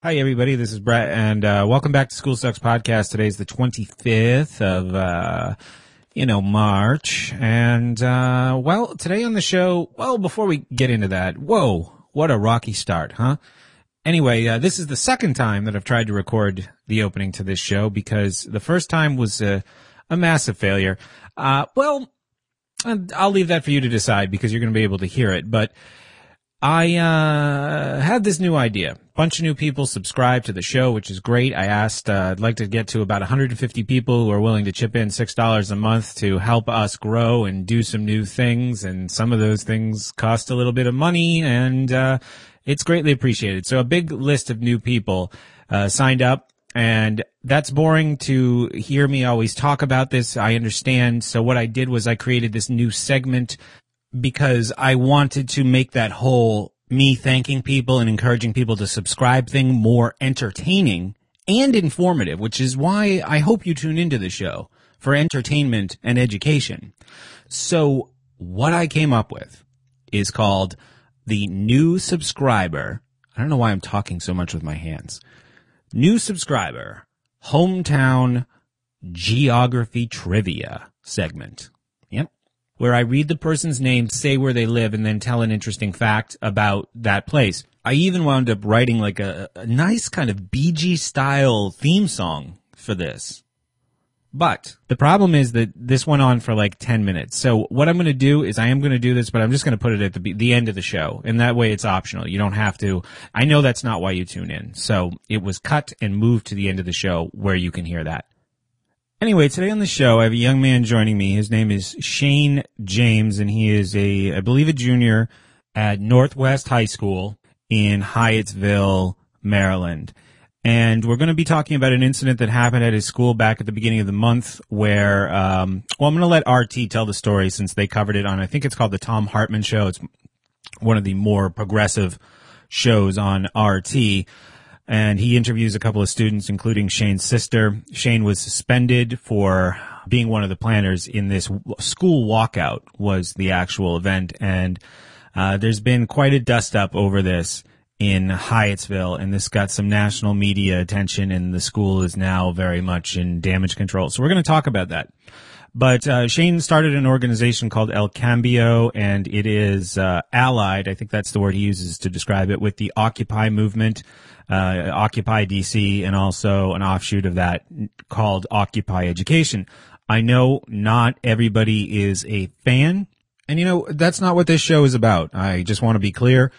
Hi, everybody. This is Brett, and welcome back to School Sucks Podcast. Today's the 25th of, March. And, today on the show, before we get into that, whoa, what a rocky start, huh? Anyway, this is the second time that I've tried to record the opening to this show because the first time was a massive failure. I'll leave that for you to decide because you're going to be able to hear it, but I had this new idea. A bunch of new people subscribed to the show, which is great. I asked, I'd like to get to about 150 people who are willing to chip in $6 a month to help us grow and do some new things. And some of those things cost a little bit of money, and it's greatly appreciated. So a big list of new people signed up, and that's boring to hear me always talk about this. I understand. So what I did was I created this new segment because I wanted to make that whole me thanking people and encouraging people to subscribe thing more entertaining and informative, which is why I hope you tune into the show for entertainment and education. So what I came up with is called the New Subscriber. I don't know why I'm talking so much with my hands. New Subscriber Hometown Geography Trivia segment. Yep. Where I read the person's name, say where they live, and then tell an interesting fact about that place. I even wound up writing like a nice kind of Bee Gees style theme song for this. But the problem is that this went on for like 10 minutes. So what I'm going to do is I am going to do this, but I'm just going to put it at the end of the show. And that way it's optional. You don't have to. I know that's not why you tune in. So it was cut and moved to the end of the show where you can hear that. Anyway, today on the show, I have a young man joining me. His name is Shane James, and he is I believe a junior at Northwest High School in Hyattsville, Maryland. And we're going to be talking about an incident that happened at his school back at the beginning of the month where, I'm going to let RT tell the story since they covered it on, I think it's called the Tom Hartman Show. It's one of the more progressive shows on RT. And he interviews a couple of students, including Shane's sister. Shane was suspended for being one of the planners in this school walkout was the actual event. And there's been quite a dust-up over this in Hyattsville, and this got some national media attention, and the school is now very much in damage control. So we're going to talk about that. But Shane started an organization called El Cambio, and it is allied, I think that's the word he uses to describe it, with the Occupy movement, Occupy DC, and also an offshoot of that called Occupy Education. I know not everybody is a fan, and that's not what this show is about. I just want to be clear.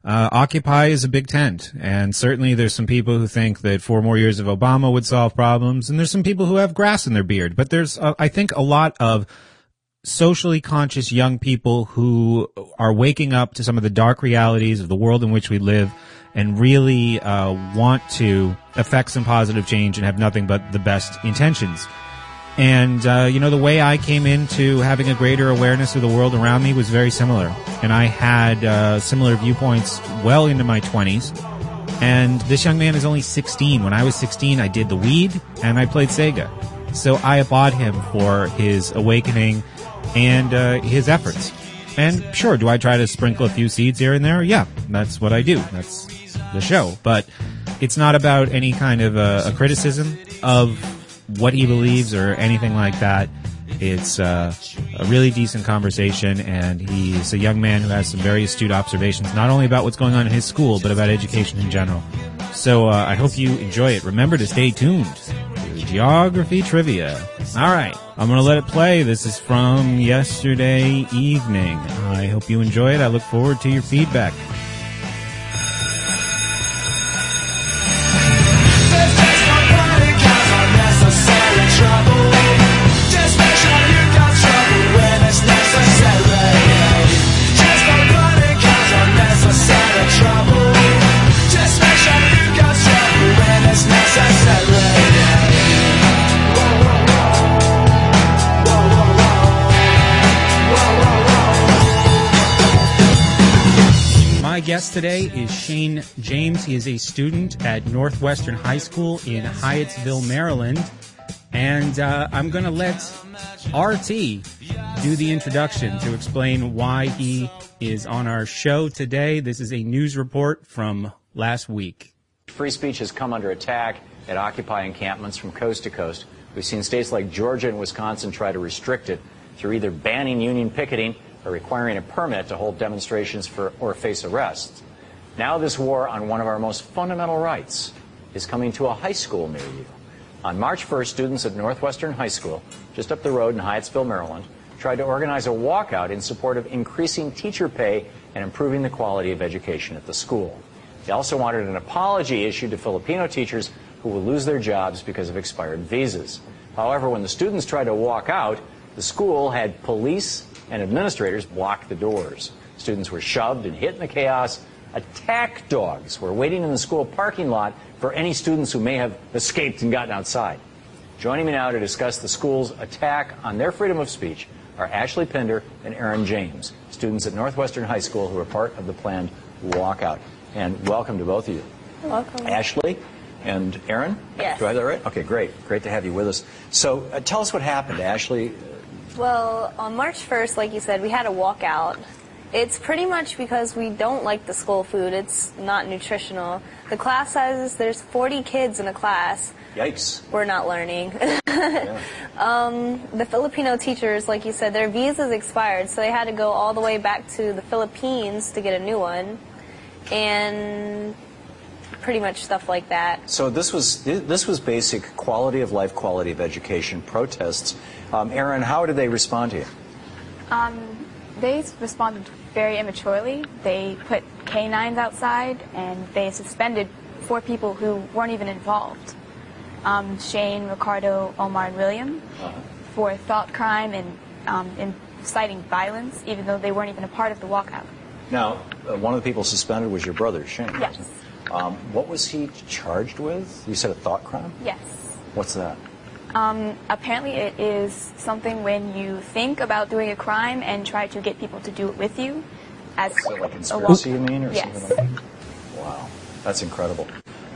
Occupy is a big tent, and certainly there's some people who think that 4 more years of Obama would solve problems, and there's some people who have grass in their beard. But there's, I think, a lot of socially conscious young people who are waking up to some of the dark realities of the world in which we live and really want to affect some positive change and have nothing but the best intentions. And, the way I came into having a greater awareness of the world around me was very similar. And I had similar viewpoints well into my 20s. And this young man is only 16. When I was 16, I did the weed and I played Sega. So I applaud him for his awakening and his efforts. And sure, do I try to sprinkle a few seeds here and there? Yeah, that's what I do. That's the show. But it's not about any kind of a criticism of what he believes or anything like that. It's a really decent conversation, and he's a young man who has some very astute observations, not only about what's going on in his school, but about education in general. So I hope you enjoy it. Remember to stay tuned to Geography Trivia. All right, I'm going to let it play. This is from yesterday evening. I hope you enjoy it. I look forward to your feedback. My guest today is Shane James. He is a student at Northwestern High School in Hyattsville, Maryland. And I'm going to let RT do the introduction to explain why he is on our show today. This is a news report from last week. Free speech has come under attack at Occupy encampments from coast to coast. We've seen states like Georgia and Wisconsin try to restrict it through either banning union picketing or requiring a permit to hold demonstrations or face arrests. Now this war on one of our most fundamental rights is coming to a high school near you. On March 1st, students at Northwestern High School, just up the road in Hyattsville, Maryland, tried to organize a walkout in support of increasing teacher pay and improving the quality of education at the school. They also wanted an apology issued to Filipino teachers who will lose their jobs because of expired visas. However, when the students tried to walk out, the school had police and administrators block the doors. Students were shoved and hit in the chaos. Attack dogs were waiting in the school parking lot for any students who may have escaped and gotten outside. Joining me now to discuss the school's attack on their freedom of speech are Ashley Pinder and Aaron James, students at Northwestern High School who are part of the planned walkout. And welcome to both of you. Welcome. Ashley and Aaron? Yes. Do I have that right? Okay, great. Great to have you with us. So tell us what happened, Ashley. Well, on March 1st, like you said, we had a walkout. It's pretty much because we don't like the school food. It's not nutritional. The class sizes, there's 40 kids in a class. Yikes. We're not learning. Yeah. The Filipino teachers, like you said, their visas expired, so they had to go all the way back to the Philippines to get a new one. And pretty much stuff like that. So this was basic quality of life, quality of education protests. Aaron, how did they respond to you? They responded very immaturely. They put canines outside and they suspended 4 people who weren't even involved. Shane, Ricardo, Omar, and William for thought crime and inciting violence, even though they weren't even a part of the walkout. Now, one of the people suspended was your brother, Shane. Yes. What was he charged with? You said a thought crime? Yes. What's that? Apparently it is something when you think about doing a crime and try to get people to do it with you. So like conspiracy, you mean? Or yes. something like that? Wow. That's incredible.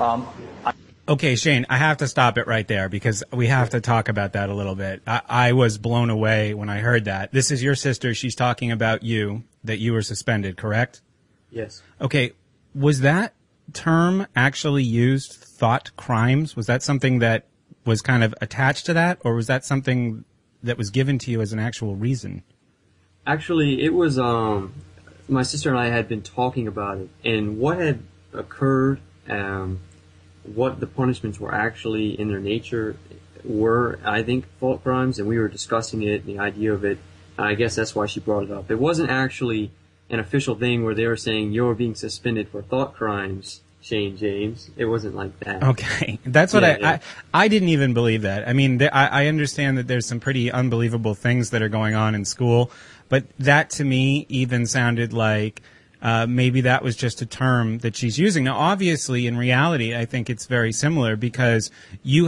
Okay, Shane, I have to stop it right there because we have to talk about that a little bit. I was blown away when I heard that. This is your sister. She's talking about you, that you were suspended, correct? Yes. Okay, was that term actually used, thought crimes? Was that something that was kind of attached to that, or was that something that was given to you as an actual reason? Actually, it was, my sister and I had been talking about it, and what had occurred, what the punishments were actually in their nature were, I think, thought crimes, and we were discussing it, the idea of it, and I guess that's why she brought it up. It wasn't actually an official thing where they were saying, you're being suspended for thought crimes, Shane James. It wasn't like that. Okay. That's what I didn't even believe that. I mean, I understand that there's some pretty unbelievable things that are going on in school, but that to me even sounded like maybe that was just a term that she's using. Now, obviously, in reality, I think it's very similar because you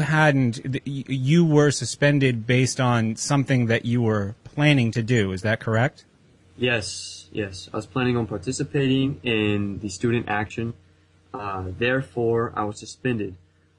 were suspended based on something that you were planning to do. Is that correct? Yes. I was planning on participating in the student action. Therefore, I was suspended.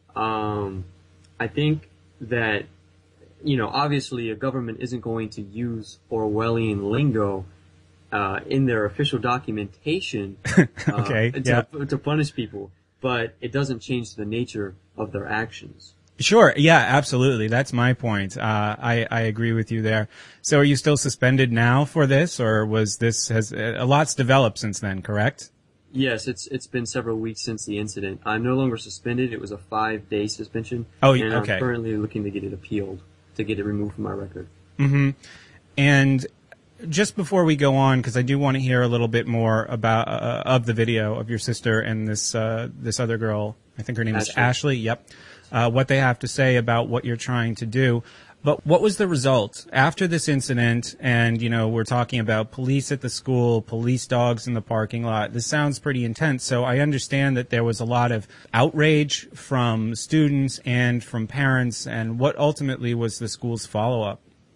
I think that, obviously a government isn't going to use Orwellian lingo in their official documentation to punish people, but it doesn't change the nature of their actions. Sure. Yeah, absolutely. That's my point. I agree with you there. So are you still suspended now for this, or has a lot's developed since then, correct? Yes, it's been several weeks since the incident. I'm no longer suspended. It was a 5-day suspension. Oh, and okay. I'm currently looking to get it appealed, to get it removed from my record. Mm-hmm. And just before we go on, because I do want to hear a little bit more about of the video of your sister and this other girl. I think her name is Ashley. Yep. What they have to say about what you're trying to do. But what was the result after this incident? And, we're talking about police at the school, police dogs in the parking lot. This sounds pretty intense. So I understand that there was a lot of outrage from students and from parents. And what ultimately was the school's follow-up?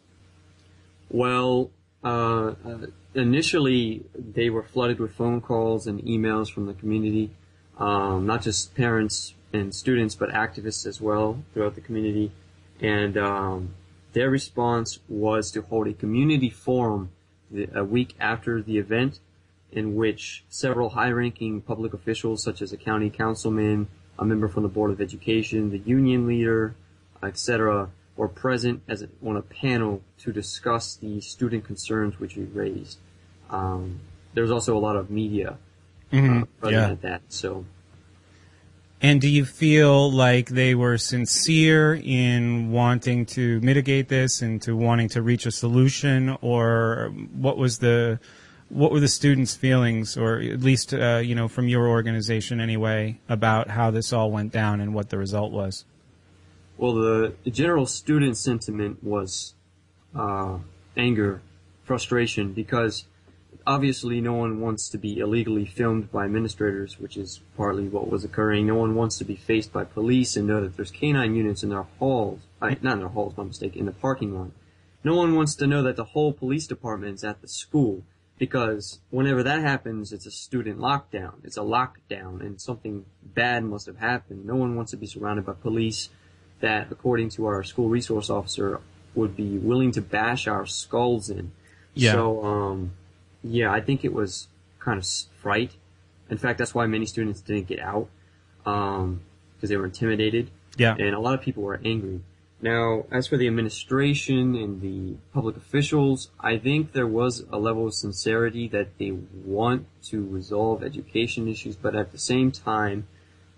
Well, initially they were flooded with phone calls and emails from the community, not just parents and students, but activists as well throughout the community. And their response was to hold a community forum a week after the event, in which several high-ranking public officials, such as a county councilman a member from the Board of Education, the union leader, etc., were present on a panel to discuss the student concerns which we raised. There was also a lot of media present at that. So. And do you feel like they were sincere in wanting to mitigate this and to wanting to reach a solution, or what were the students' feelings, or at least from your organization anyway, about how this all went down and what the result was? Well, the general student sentiment was anger, frustration, because obviously no one wants to be illegally filmed by administrators, which is partly what was occurring. No one wants to be faced by police and know that there's canine units in their halls. Not in their halls, my mistake, in the parking lot. No one wants to know that the whole police department is at the school, because whenever that happens, it's a student lockdown. It's a lockdown, and something bad must have happened. No one wants to be surrounded by police that, according to our school resource officer, would be willing to bash our skulls in. Yeah. So, I think it was kind of fright. In fact, that's why many students didn't get out, because they were intimidated. Yeah. And a lot of people were angry. Now, as for the administration and the public officials, I think there was a level of sincerity that they want to resolve education issues, but at the same time,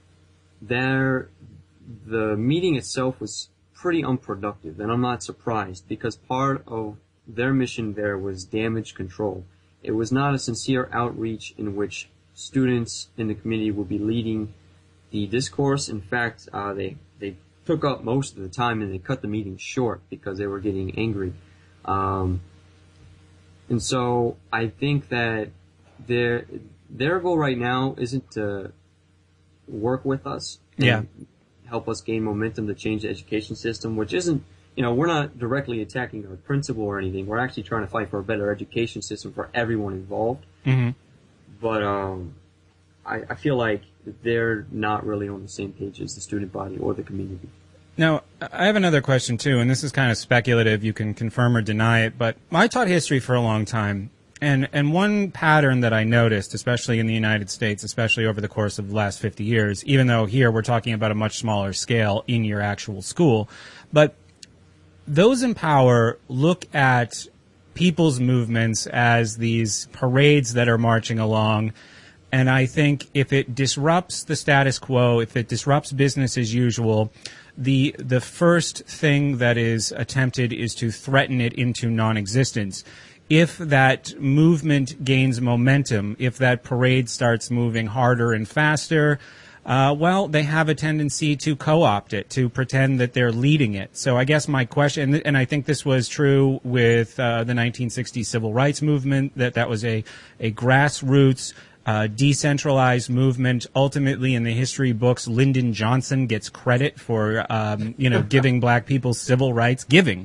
the meeting itself was pretty unproductive, and I'm not surprised, because part of their mission there was damage control. It was not a sincere outreach in which students in the community would be leading the discourse. In fact, they took up most of the time, and they cut the meeting short because they were getting angry. And so I think that their goal right now isn't to work with us and help us gain momentum to change the education system, which isn't, we're not directly attacking our principal or anything. We're actually trying to fight for a better education system for everyone involved. Mm-hmm. But I feel like they're not really on the same page as the student body or the community. Now, I have another question, too, and this is kind of speculative. You can confirm or deny it, but I taught history for a long time, and one pattern that I noticed, especially in the United States, especially over the course of the last 50 years, even though here we're talking about a much smaller scale in your actual school, but those in power look at people's movements as these parades that are marching along. And I think if it disrupts the status quo, if it disrupts business as usual, the first thing that is attempted is to threaten it into non-existence. If that movement gains momentum, if that parade starts moving harder and faster, they have a tendency to co-opt it, to pretend that they're leading it. So I guess my question, and I think this was true with the 1960s civil rights movement, that was a grassroots, decentralized movement. Ultimately, in the history books, Lyndon Johnson gets credit for, giving black people civil rights,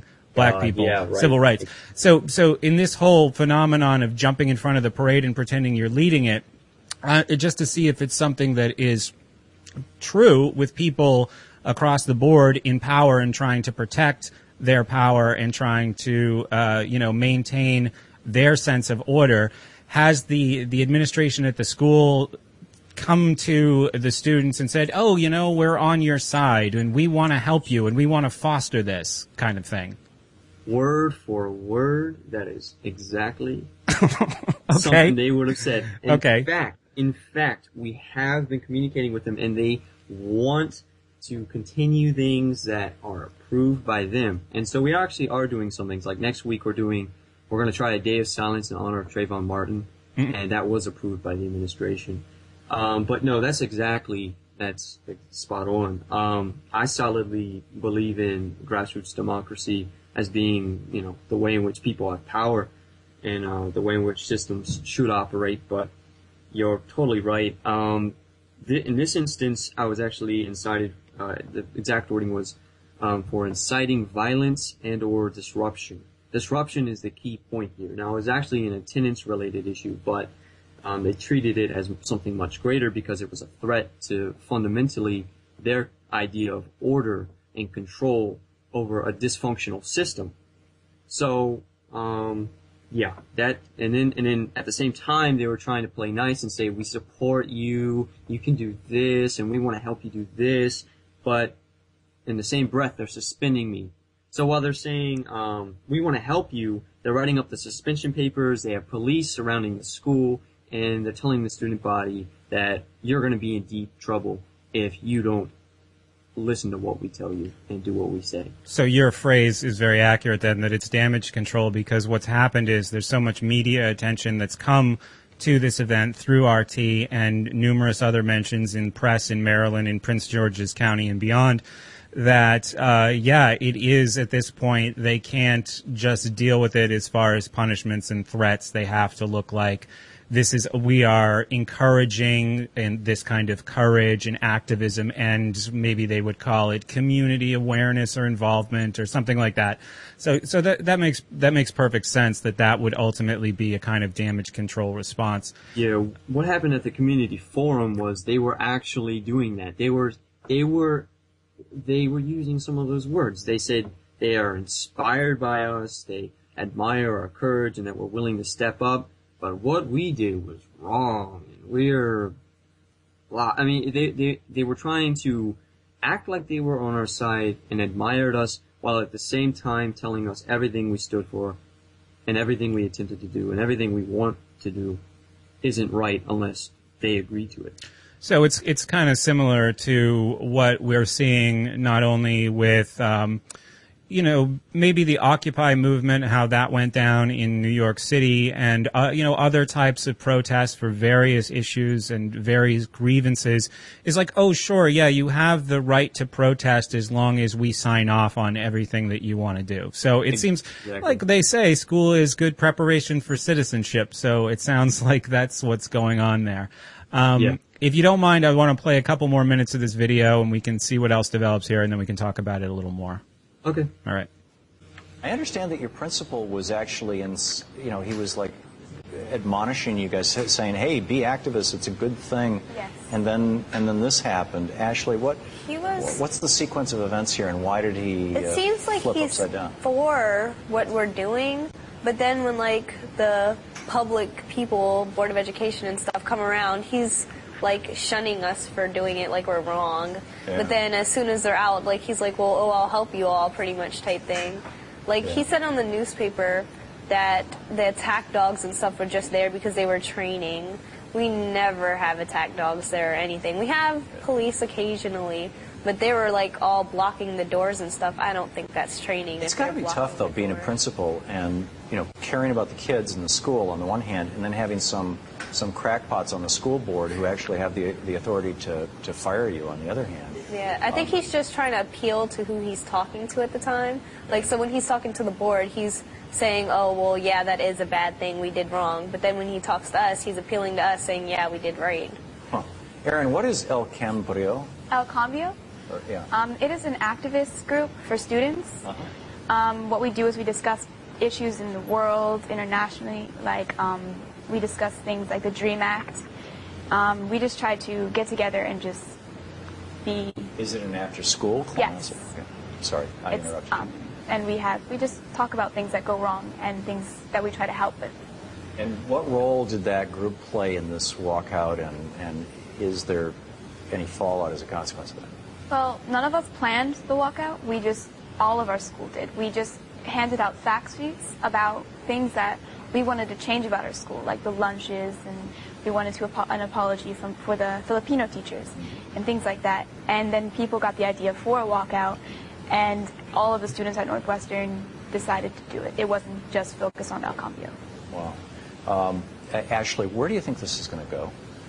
civil rights. So in this whole phenomenon of jumping in front of the parade and pretending you're leading it, just to see if it's something that is true with people across the board in power and trying to protect their power and trying to, maintain their sense of order. Has the administration at the school come to the students and said, we're on your side and we want to help you and we want to foster this kind of thing? Word for word, that is exactly Okay. something they would have said. Okay. In fact, we have been communicating with them, and they want to continue things that are approved by them. And so we actually are doing some things. Like next week, we're going to try a day of silence in honor of Trayvon Martin, and that was approved by the administration. But no, that's spot on. I solidly believe in grassroots democracy as being, the way in which people have power and the way in which systems should operate. But you're totally right. In this instance, I was actually incited. The exact wording was for inciting violence and or disruption. Disruption is the key point here. Now, it was actually an attendance-related issue, but they treated it as something much greater because it was a threat to fundamentally their idea of order and control over a dysfunctional system. So, Yeah, that, and then at the same time, they were trying to play nice and say, we support you, you can do this, and we want to help you do this, but in the same breath, they're suspending me. So while they're saying, we want to help you, they're writing up the suspension papers, they have police surrounding the school, and they're telling the student body that you're going to be in deep trouble if you don't listen to what we tell you and do what we say. So your phrase is very accurate then, that it's damage control, because what's happened is there's so much media attention that's come to this event through RT and numerous other mentions in press in Maryland, in Prince George's County and beyond, that, it is at this point, they can't just deal with it as far as punishments and threats. They have to look like we are encouraging and this kind of courage and activism, and maybe they would call it community awareness or involvement or something like that. So that makes perfect sense that would ultimately be a kind of damage control response. Yeah, what happened at the community forum was they were actually doing that. They were using some of those words. They said they are inspired by us, they admire our courage, and that we're willing to step up. But what we did was wrong, and they were trying to act like they were on our side and admired us, while at the same time telling us everything we stood for, and everything we attempted to do, and everything we want to do isn't right unless they agree to it. So it's kind of similar to what we're seeing not only with maybe the Occupy movement, how that went down in New York City, and, other types of protests for various issues and various grievances, is like, oh, sure, yeah, you have the right to protest as long as we sign off on everything that you want to do. So it seems like they say school is good preparation for citizenship. So it sounds like that's what's going on there. If you don't mind, I want to play a couple more minutes of this video, and we can see what else develops here, and then we can talk about it a little more. Okay. All right. I understand that your principal was actually he was like admonishing you guys, saying, hey, be activists, it's a good thing. Yes. And then this happened. Ashley, what's the sequence of events here, and why did he It seems like flip he's upside down? for what we're doing, but then when the public people, Board of Education and stuff come around, he's like shunning us for doing it like we're wrong. Yeah. But then as soon as they're out, like he's like, well, I'll help you all, pretty much type thing. Like he said on the newspaper that the attack dogs and stuff were just there because they were training. We never have attack dogs there or anything. We have police occasionally, but they were like all blocking the doors and stuff. I don't think that's training. It's got to be tough though, being a principal and caring about the kids in the school on the one hand, and then having some crackpots on the school board who actually have the authority to fire you on the other hand. Yeah, I think he's just trying to appeal to who he's talking to at the time. Like, so when he's talking to the board, he's saying, oh, well, yeah, that is a bad thing, we did wrong. But then when he talks to us, he's appealing to us, saying, yeah, we did right. Huh. Aaron, what is El Cambio? El Cambio? Yeah. It is an activist group for students. Uh-huh. What we do is we discuss issues in the world, internationally, like we discuss things like the DREAM Act. We just try to get together and just be... Is it an after-school class? Yes. Okay. Sorry, I interrupted you. And we just talk about things that go wrong and things that we try to help with. And what role did that group play in this walkout, and is there any fallout as a consequence of that? Well, none of us planned the walkout. All of our school did. We just handed out fact sheets about things that we wanted to change about our school, like the lunches, and we wanted an apology for the Filipino teachers and things like that. And then people got the idea for a walkout, and all of the students at Northwestern decided to do it. It wasn't just focused on El Cambio. Wow. Ashley, where do you think this is going to go?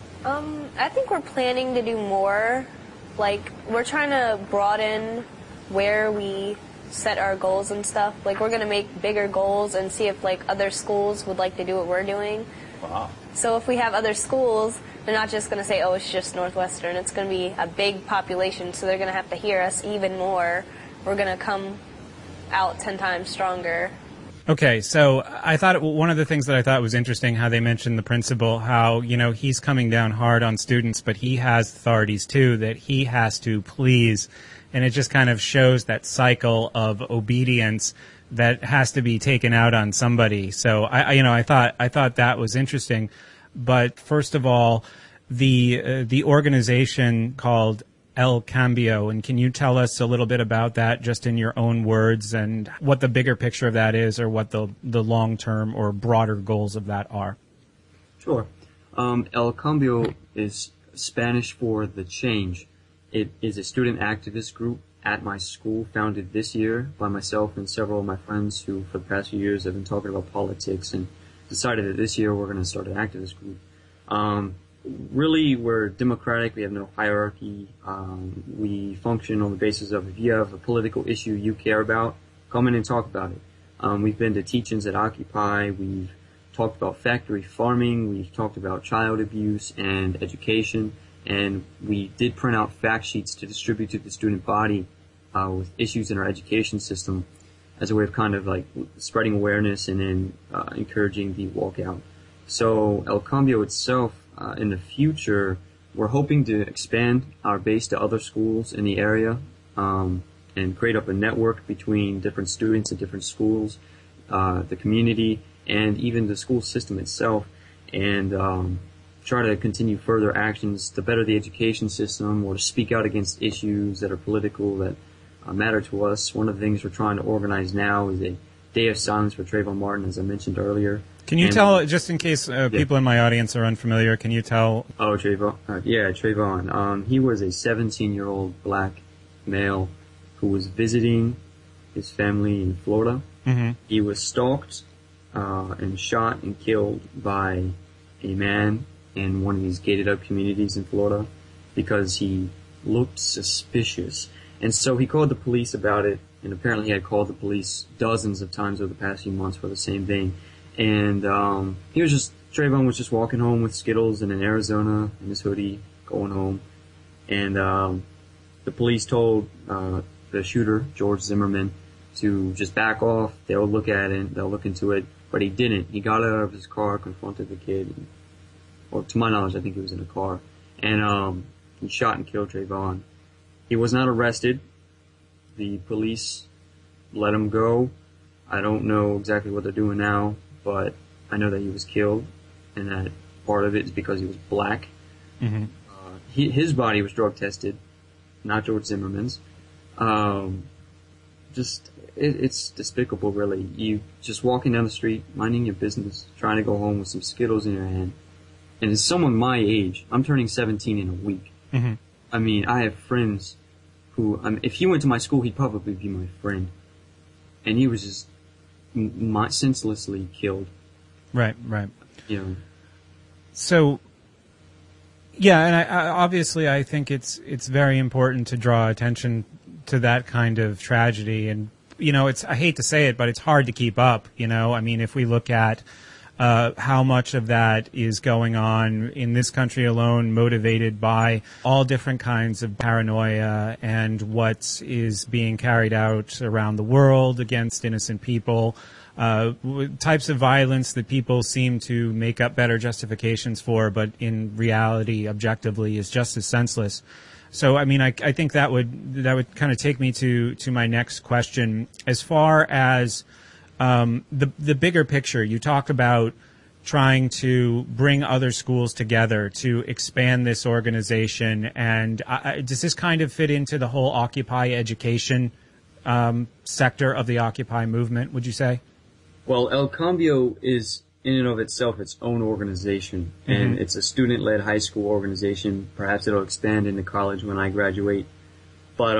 I think we're planning to do more. Like, we're trying to broaden where we set our goals and stuff. Like, we're going to make bigger goals and see if, like, other schools would like to do what we're doing. Wow. So if we have other schools, they're not just going to say, oh, it's just Northwestern. It's going to be a big population, so they're going to have to hear us even more. We're going to come out 10 times stronger. Okay, so I thought one of the things that I thought was interesting, how they mentioned the principal, how, he's coming down hard on students, but he has authorities too that he has to please. And it just kind of shows that cycle of obedience that has to be taken out on somebody. So I thought that was interesting. But first of all, the organization called El Cambio, and can you tell us a little bit about that, just in your own words, and what the bigger picture of that is, or what the long-term or broader goals of that are? Sure. El Cambio is Spanish for the change. It is a student activist group at my school, founded this year by myself and several of my friends who, for the past few years, have been talking about politics, and decided that this year we're going to start an activist group. Really, we're democratic. We have no hierarchy. We function on the basis of, if you have a political issue you care about, come in and talk about it. We've been to teach-ins at Occupy. We've talked about factory farming. We've talked about child abuse and education. And we did print out fact sheets to distribute to the student body with issues in our education system as a way of kind of like spreading awareness and then encouraging the walkout. So El Cambio itself, in the future, we're hoping to expand our base to other schools in the area and create up a network between different students at different schools, the community, and even the school system itself, and try to continue further actions to better the education system or to speak out against issues that are political that matter to us. One of the things we're trying to organize now is a day of silence for Trayvon Martin, as I mentioned earlier. Can you tell, just in case people in my audience are unfamiliar, can you tell? Oh, Trayvon. Trayvon. He was a 17-year-old black male who was visiting his family in Florida. Mm-hmm. He was stalked and shot and killed by a man in one of these gated up communities in Florida because he looked suspicious. And so he called the police about it, and apparently he had called the police dozens of times over the past few months for the same thing. And Trayvon was just walking home with Skittles and in Arizona in his hoodie, going home. And the police told the shooter, George Zimmerman, to just back off. They'll look at it, they'll look into it. But he didn't. He got out of his car, confronted the kid. Or to my knowledge, I think he was in a car. And he shot and killed Trayvon. He was not arrested. The police let him go. I don't know exactly what they're doing now, but I know that he was killed, and that part of it is because he was black. Mm-hmm. His body was drug tested, not George Zimmerman's. It's despicable, really. You just walking down the street, minding your business, trying to go home with some Skittles in your hand. And as someone my age, I'm turning 17 in a week. Mm-hmm. I mean, I have friends who, if he went to my school, he'd probably be my friend. And he was just senselessly killed. Right. You know. So, yeah, and I obviously I think it's very important to draw attention to that kind of tragedy. And, I hate to say it, but it's hard to keep up, I mean, if we look at how much of that is going on in this country alone, motivated by all different kinds of paranoia, and what is being carried out around the world against innocent people, types of violence that people seem to make up better justifications for, but in reality, objectively, is just as senseless. So, I mean, I think that would kind of take me to my next question. As far as the bigger picture, you talk about trying to bring other schools together to expand this organization, and does this kind of fit into the whole Occupy education sector of the Occupy movement, would you say? Well, El Cambio is in and of itself its own organization, and it's a student-led high school organization. Perhaps it'll expand into college when I graduate, but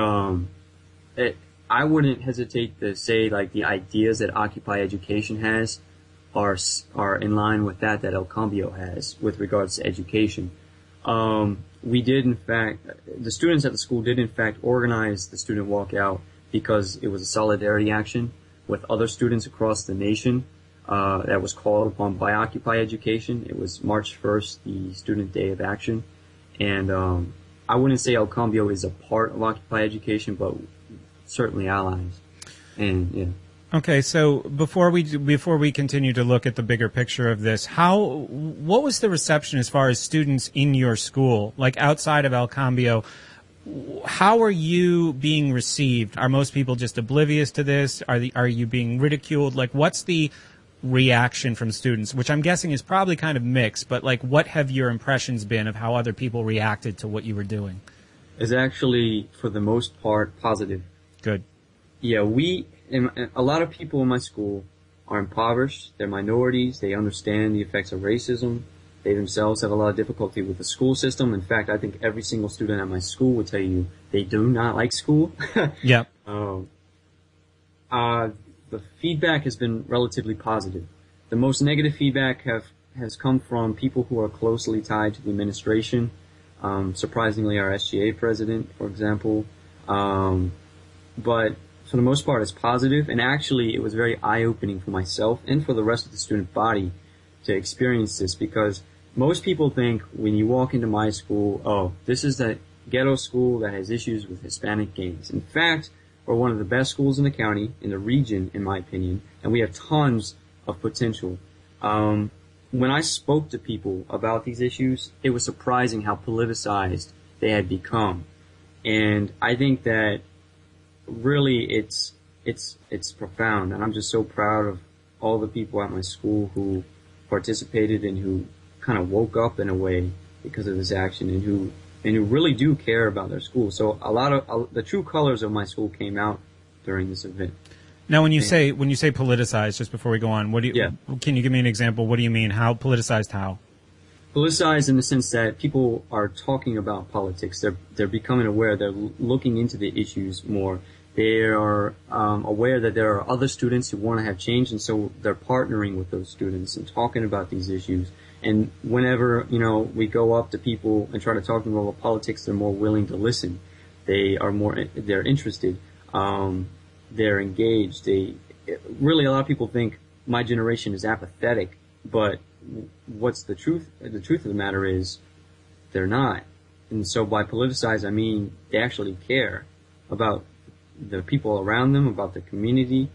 I wouldn't hesitate to say like the ideas that Occupy Education has are in line with that El Cambio has with regards to education. We did, in fact, the students at the school did in fact organize the student walkout because it was a solidarity action with other students across the nation that was called upon by Occupy Education. It was March 1st, the Student Day of Action, and I wouldn't say El Cambio is a part of Occupy Education, but certainly allies. And yeah. Okay, so before we continue to look at the bigger picture of this, what was the reception as far as students in your school, like outside of El Cambio? how are you being received? Are most people just oblivious to this? Are you being ridiculed? Like, what's the reaction from students, which I'm guessing is probably kind of mixed, but like, what have your impressions been of how other people reacted to what you were doing? It's actually, for the most part, positive. Good. Yeah, a lot of people in my school are impoverished. They're minorities. They understand the effects of racism. They themselves have a lot of difficulty with the school system. In fact, I think every single student at my school would tell you they do not like school. Yeah. The feedback has been relatively positive. The most negative feedback has come from people who are closely tied to the administration. Surprisingly, our SGA president, for example. But for the most part, it's positive. And actually, it was very eye-opening for myself and for the rest of the student body to experience this, because most people think when you walk into my school, oh, this is that ghetto school that has issues with Hispanic gangs. In fact, we're one of the best schools in the county, in the region, in my opinion, and we have tons of potential. When I spoke to people about these issues, it was surprising how politicized they had become. And I think that really it's profound, and I'm just so proud of all the people at my school who participated and who kind of woke up in a way because of this action, and who really do care about their school. So a lot of the true colors of my school came out during this event. Now, when you say politicized, just before we go on, can you give me an example? What do you mean? How politicized? How? Politicized in the sense that people are talking about politics. They're becoming aware. They're looking into the issues more. They are aware that there are other students who want to have change, and so they're partnering with those students and talking about these issues. And whenever, we go up to people and try to talk to them about politics, they're more willing to listen. They're interested. They're engaged. Really, a lot of people think my generation is apathetic, but what's the truth? The truth of the matter is they're not. And so by politicized, I mean they actually care about the people around them, about the community,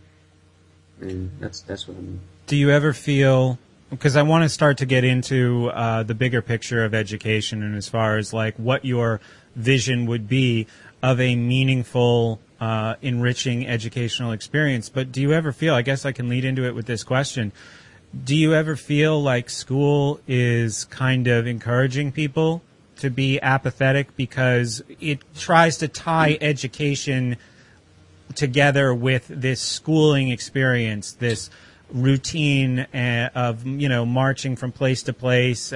and that's what I mean. Do you ever feel, because I want to start to get into the bigger picture of education, and as far as like what your vision would be of a meaningful, enriching educational experience, but do you ever feel, I guess I can lead into it with this question, do you ever feel like school is kind of encouraging people to be apathetic because it tries to tie education together with this schooling experience, this routine of, marching from place to place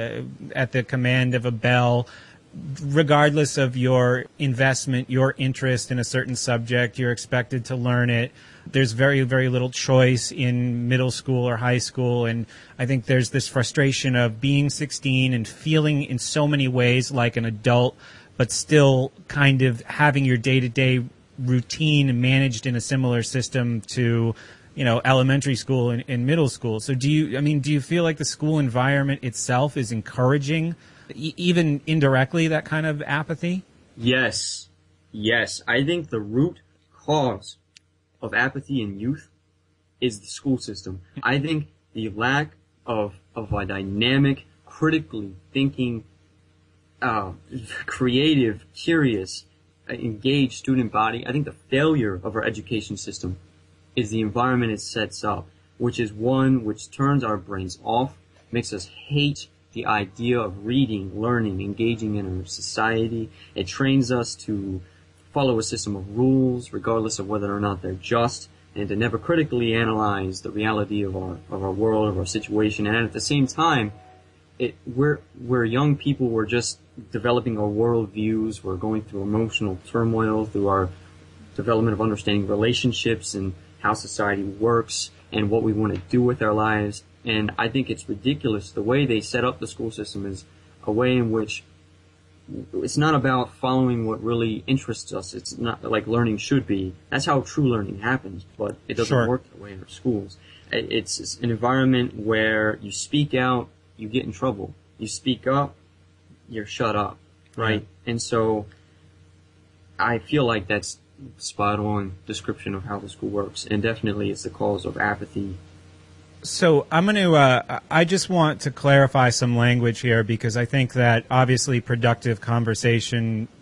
at the command of a bell, regardless of your investment, your interest in a certain subject, you're expected to learn it. There's very, very little choice in middle school or high school, and I think there's this frustration of being 16 and feeling in so many ways like an adult, but still kind of having your day-to-day routine managed in a similar system to, elementary school and middle school. So do you feel like the school environment itself is encouraging, even indirectly, that kind of apathy? Yes. I think the root cause of apathy in youth is the school system. I think the lack of a dynamic, critically thinking, creative, curious, engaged student body, I think the failure of our education system is the environment it sets up, which is one which turns our brains off, makes us hate the idea of reading, learning, engaging in our society. It trains us to follow a system of rules, regardless of whether or not they're just, and to never critically analyze the reality of our world, of our situation. And at the same time, we're young people. We're just developing our world views. We're going through emotional turmoil, through our development of understanding relationships and how society works and what we want to do with our lives. And I think it's ridiculous. The way they set up the school system is a way in which it's not about following what really interests us. It's not like learning should be. That's how true learning happens, but it doesn't work that way in our schools. It's an environment where you speak out, you get in trouble. You speak up, you're shut up, right? And so I feel like that's spot on description of how the school works, and definitely it's the cause of apathy. So I just want to clarify some language here, because I think that obviously productive conversation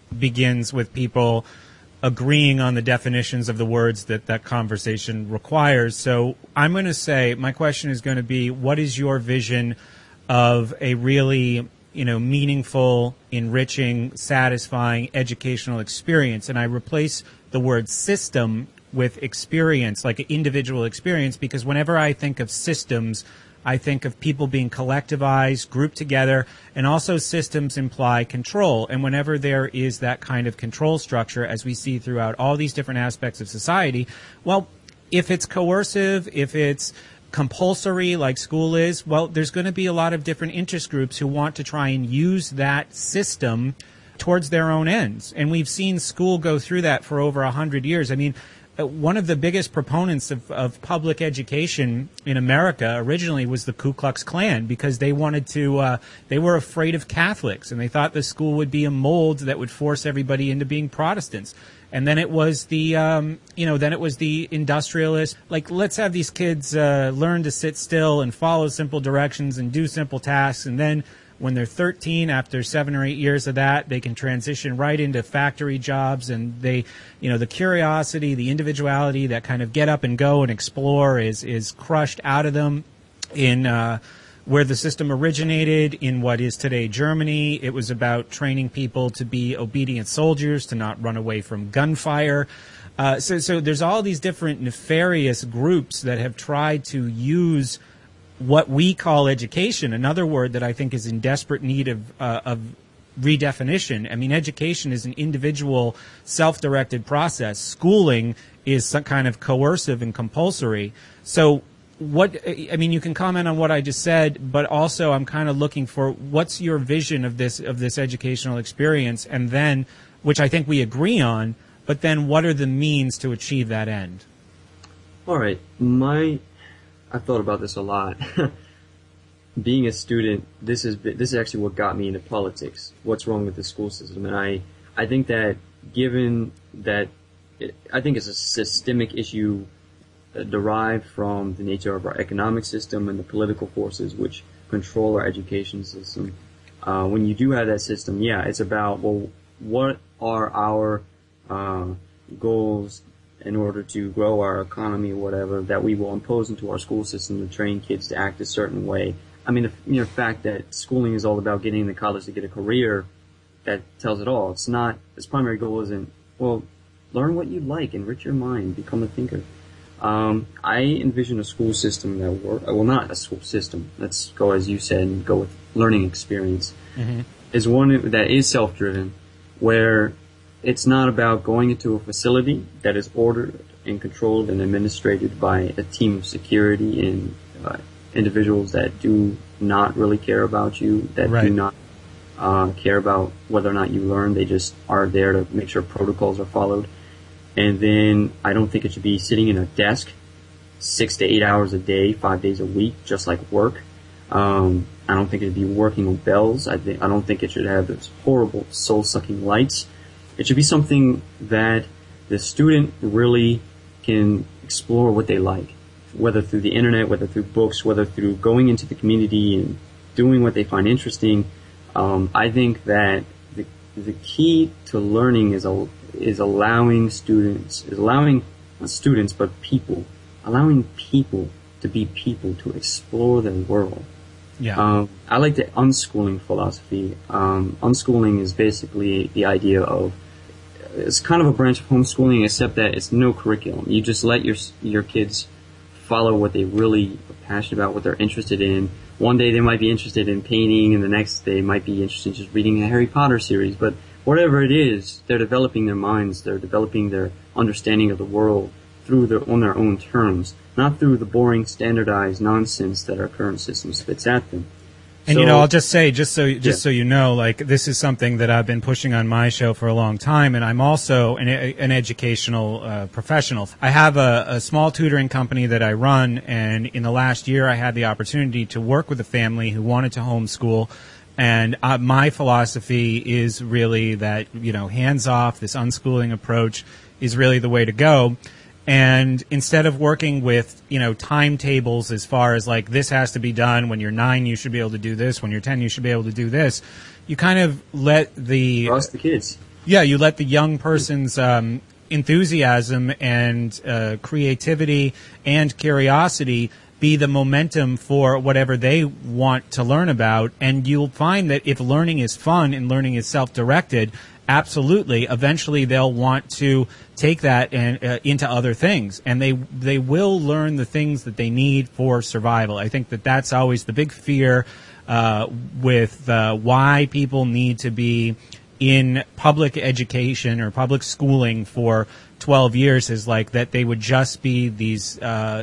begins with people agreeing on the definitions of the words that conversation requires. So I'm going to say, my question is going to be, what is your vision of a really, meaningful, enriching, satisfying educational experience? And I replace the word system with experience, like an individual experience, because whenever I think of systems, I think of people being collectivized, grouped together, and also systems imply control. And whenever there is that kind of control structure, as we see throughout all these different aspects of society, well, if it's coercive, if it's compulsory like school is, well, there's going to be a lot of different interest groups who want to try and use that system towards their own ends. And we've seen school go through that for over 100 years. I mean, one of the biggest proponents of public education in America originally was the Ku Klux Klan, because they wanted to, they were afraid of Catholics, and they thought the school would be a mold that would force everybody into being Protestants. And then it was the, then it was the industrialists, like, let's have these kids learn to sit still and follow simple directions and do simple tasks, and then when they're 13, after 7 or 8 years of that, they can transition right into factory jobs, and they, the curiosity, the individuality, that kind of get up and go and explore is crushed out of them in where the system originated, in what is today Germany. It was about training people to be obedient soldiers, to not run away from gunfire. So there's all these different nefarious groups that have tried to use what we call education, another word that I think is in desperate need of redefinition. I mean, education is an individual, self-directed process. Schooling is some kind of coercive and compulsory. So you can comment on what I just said, but also I'm kind of looking for, what's your vision of this educational experience, and then, which I think we agree on, but then what are the means to achieve that end? All right. I've thought about this a lot. Being a student, this is actually what got me into politics. What's wrong with the school system? And I think that, given that, I think it's a systemic issue derived from the nature of our economic system and the political forces which control our education system. When you do have that system, it's about, well, what are our goals in order to grow our economy or whatever, that we will impose into our school system to train kids to act a certain way. I mean, the fact that schooling is all about getting into college to get a career, that tells it all. It's not, its primary goal isn't, well, learn what you like, enrich your mind, become a thinker. I envision a school system not a school system, let's go, as you said, and go with learning experience, is one that is self-driven, where it's not about going into a facility that is ordered and controlled and administrated by a team of security and individuals that do not really care about you, that do not care about whether or not you learn. They just are there to make sure protocols are followed. And then I don't think it should be sitting in a desk 6 to 8 hours a day, 5 days a week, just like work. I don't think it should be working with bells. I don't think it should have those horrible soul-sucking lights. It should be something that the student really can explore what they like, whether through the internet, whether through books, whether through going into the community and doing what they find interesting. I think that the key to learning is allowing people to be people, to explore their world. Yeah. I like the unschooling philosophy. Unschooling is basically the idea of, it's kind of a branch of homeschooling, except that it's no curriculum. You just let your kids follow what they really are passionate about, what they're interested in. One day they might be interested in painting, and the next they might be interested in just reading a Harry Potter series. But whatever it is, they're developing their minds, they're developing their understanding of the world on their own terms, not through the boring, standardized nonsense that our current system spits at them. And I'll just say, so you know, like, this is something that I've been pushing on my show for a long time, and I'm also an educational professional. I have a small tutoring company that I run, and in the last year I had the opportunity to work with a family who wanted to homeschool. And my philosophy is really that, hands off, this unschooling approach is really the way to go. And instead of working with, timetables as far as like, this has to be done when you're 9, you should be able to do this. When you're 10, you should be able to do this. You kind of let trust the kids. Yeah, you let the young person's enthusiasm and creativity and curiosity be the momentum for whatever they want to learn about. And you'll find that if learning is fun and learning is self-directed, absolutely, eventually they'll want to take that and into other things. And they will learn the things that they need for survival. I think that that's always the big fear with why people need to be in public education or public schooling for 12 years is like that they would just be these,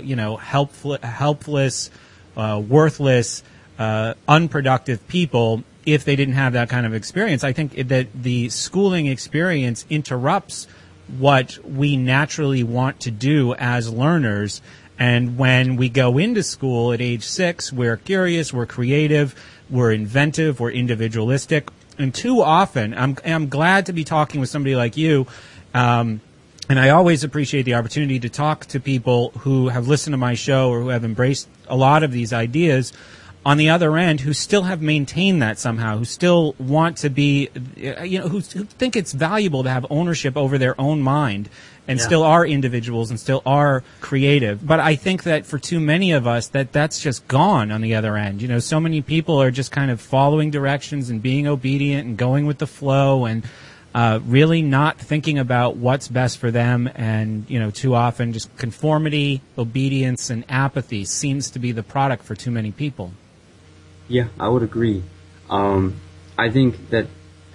helpless, worthless, unproductive people if they didn't have that kind of experience. I think that the schooling experience interrupts what we naturally want to do as learners. And when we go into school at age 6, we're curious, we're creative, we're inventive, we're individualistic. And too often, I'm glad to be talking with somebody like you, and I always appreciate the opportunity to talk to people who have listened to my show or who have embraced a lot of these ideas on the other end, who still have maintained that somehow, who still want to be, who think it's valuable to have ownership over their own mind and still are individuals and still are creative. But I think that for too many of us, that's just gone on the other end. So many people are just kind of following directions and being obedient and going with the flow and really not thinking about what's best for them. And, too often just conformity, obedience, and apathy seems to be the product for too many people. Yeah, I would agree. I think that,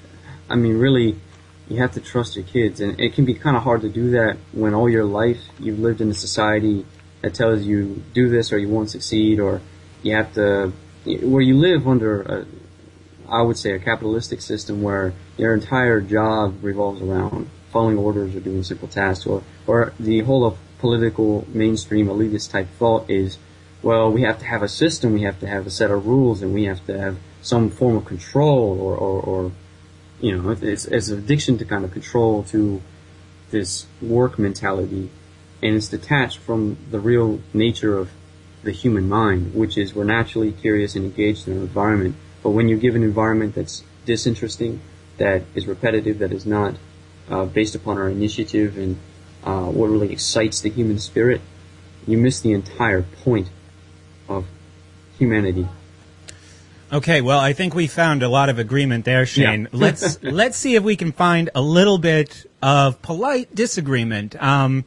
really, you have to trust your kids, and it can be kind of hard to do that when all your life you've lived in a society that tells you do this or you won't succeed, or you have to, where you live under I would say a capitalistic system where your entire job revolves around following orders or doing simple tasks, or the whole of political mainstream elitist type thought is, well, we have to have a system, we have to have a set of rules, and we have to have some form of control, or it's an addiction to kind of control, to this work mentality, and it's detached from the real nature of the human mind, which is we're naturally curious and engaged in an environment. But when you give an environment that's disinteresting, that is repetitive, that is not based upon our initiative and what really excites the human spirit, you miss the entire point of humanity. Okay, well, I think we found a lot of agreement there, Shane. Yeah. Let's see if we can find a little bit of polite disagreement. I'm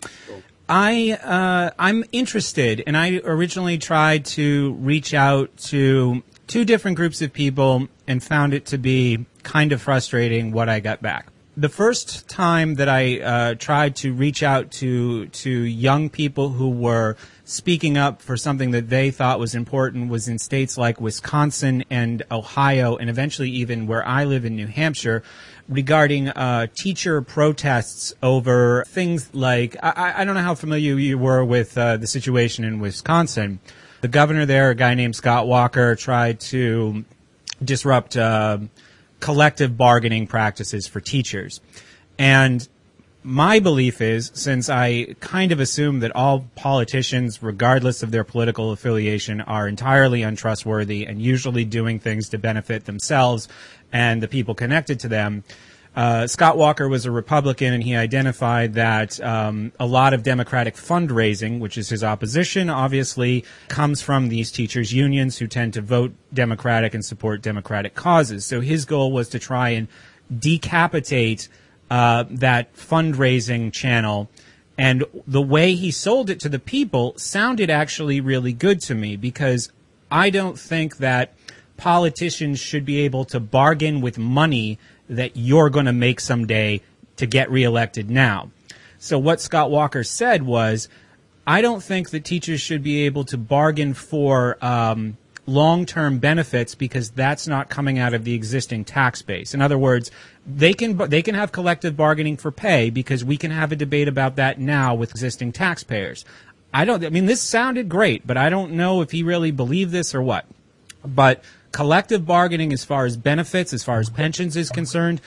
interested, and I originally tried to reach out to 2 different groups of people and found it to be kind of frustrating what I got back. The first time that I tried to reach out to young people who were speaking up for something that they thought was important was in states like Wisconsin and Ohio, and eventually even where I live in New Hampshire, regarding teacher protests over things like, I don't know how familiar you were with the situation in Wisconsin. The governor there, a guy named Scott Walker, tried to disrupt collective bargaining practices for teachers. And my belief is, since I kind of assume that all politicians, regardless of their political affiliation, are entirely untrustworthy and usually doing things to benefit themselves and the people connected to them, Scott Walker was a Republican, and he identified that a lot of Democratic fundraising, which is his opposition, obviously, comes from these teachers' unions who tend to vote Democratic and support Democratic causes. So his goal was to try and decapitate that fundraising channel. And the way he sold it to the people sounded actually really good to me, because I don't think that politicians should be able to bargain with money that you're going to make someday to get reelected now. So what Scott Walker said was, I don't think that teachers should be able to bargain for long-term benefits, because that's not coming out of the existing tax base. In other words, they can have collective bargaining for pay, because we can have a debate about that now with existing taxpayers. This sounded great, but I don't know if he really believed this or what. But collective bargaining, as far as benefits, as far as pensions is concerned,